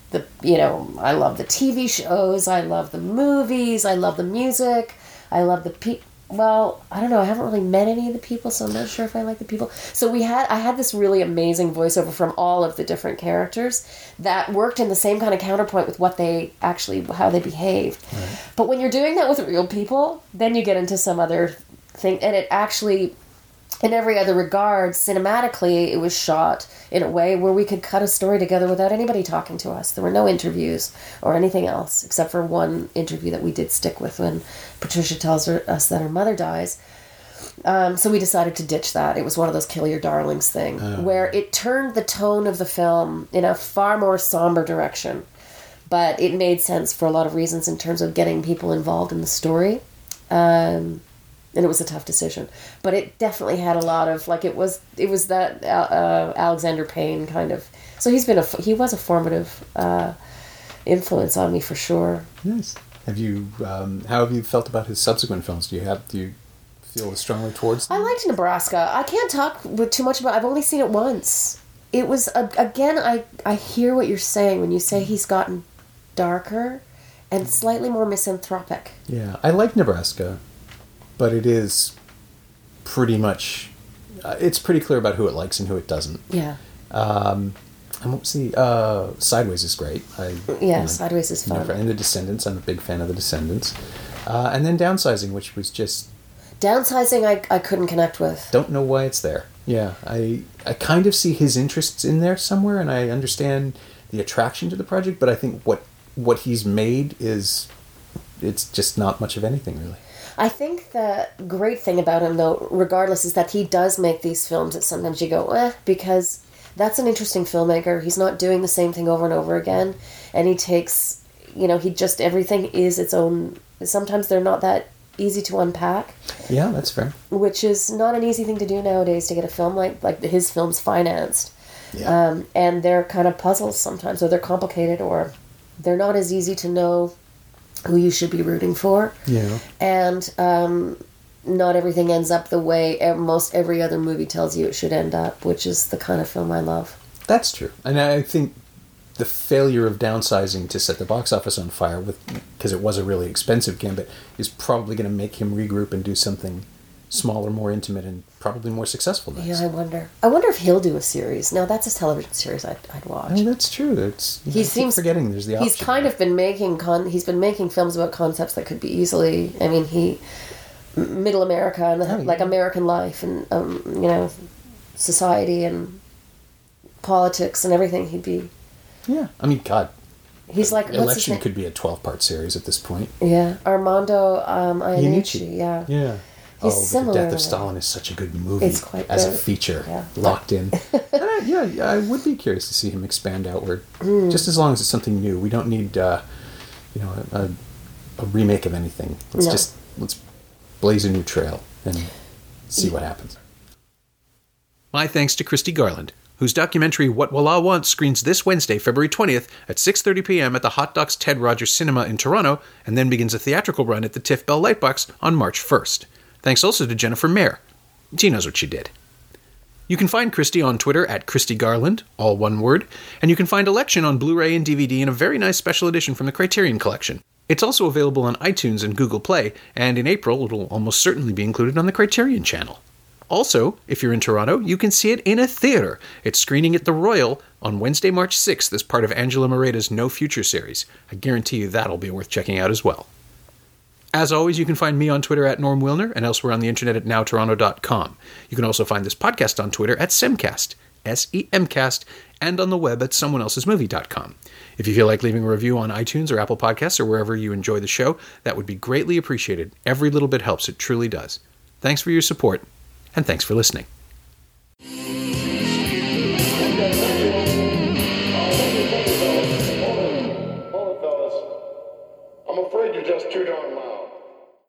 I love the TV shows, I love the movies, I love the music, I love the people. Well, I don't know, I haven't really met any of the people, so I'm not sure if I like the people. So I had this really amazing voiceover from all of the different characters that worked in the same kind of counterpoint with how they behaved. Right. But when you're doing that with real people, then you get into some other thing, and it actually, in every other regard, cinematically, it was shot in a way where we could cut a story together without anybody talking to us. There were no interviews or anything else, except for one interview that we did stick with when Patricia tells us that her mother dies. So we decided to ditch that. It was one of those kill your darlings thing, where it turned the tone of the film in a far more somber direction. But it made sense for a lot of reasons in terms of getting people involved in the story. And it was a tough decision, but it definitely had a lot of it was that Alexander Payne kind of. So he was a formative influence on me for sure. Nice. Have you how have you felt about his subsequent films? Do you feel strongly towards them? I liked Nebraska. I can't talk with too much about. I've only seen it once. It was again. I hear what you're saying when you say he's gotten darker and slightly more misanthropic. Yeah, I like Nebraska. But it is pretty much, it's pretty clear about who it likes and who it doesn't. Yeah. And what was Sideways is great. Sideways is fun. And The Descendants, I'm a big fan of The Descendants. And then Downsizing, which was just... Downsizing I couldn't connect with. Don't know why it's there. Yeah, I kind of see his interests in there somewhere, and I understand the attraction to the project, but I think what he's made it's just not much of anything, really. I think the great thing about him, though, regardless, is that he does make these films that sometimes you go, because that's an interesting filmmaker. He's not doing the same thing over and over again. And he takes, everything is its own. Sometimes they're not that easy to unpack. Yeah, that's fair. Which is not an easy thing to do nowadays, to get a film like his film's financed. Yeah. And they're kind of puzzles sometimes, or they're complicated, or they're not as easy to know who you should be rooting for. Yeah. And not everything ends up the way most every other movie tells you it should end up, which is the kind of film I love. That's true. And I think the failure of downsizing to set the box office on fire because it was a really expensive Gambit is probably going to make him regroup and do something smaller, more intimate, and probably more successful next. Yeah, I wonder. I wonder if he'll do a series. No, that's a television series I'd watch. Oh, that's true. He seems forgetting there's the option. He's kind of been making he's been making films about concepts that could be easily. I mean, Middle America and like American life and society and politics and everything. He'd be. Yeah, I mean, God. He's like Election could be a 12-part series at this point. Yeah, Armando Iannucci. Yeah. Yeah. He's similar. The Death of Stalin is such a good movie. It's quite as good. A feature, locked in. And I would be curious to see him expand outward. Just as long as it's something new. We don't need, a remake of anything. Let's blaze a new trail and see what happens. My thanks to Christy Garland, whose documentary What Wallah Wants screens this Wednesday, February 20th at 6:30 p.m. at the Hot Docs Ted Rogers Cinema in Toronto, and then begins a theatrical run at the TIFF Bell Lightbox on March 1st. Thanks also to Jennifer Mayer. She knows what she did. You can find Christy on Twitter at Christy Garland, all one word, and you can find Election on Blu-ray and DVD in a very nice special edition from the Criterion Collection. It's also available on iTunes and Google Play, and in April it'll almost certainly be included on the Criterion channel. Also, if you're in Toronto, you can see it in a theater. It's screening at the Royal on Wednesday, March 6th as part of Angela Moreda's No Future series. I guarantee you that'll be worth checking out as well. As always, you can find me on Twitter at Norm Wilner and elsewhere on the internet at nowtoronto.com. You can also find this podcast on Twitter at Semcast, S-E-M-Cast, and on the web at someoneelsesmovie.com. If you feel like leaving a review on iTunes or Apple Podcasts or wherever you enjoy the show, that would be greatly appreciated. Every little bit helps, it truly does. Thanks for your support, and thanks for listening. I'm afraid you're just too darn loud.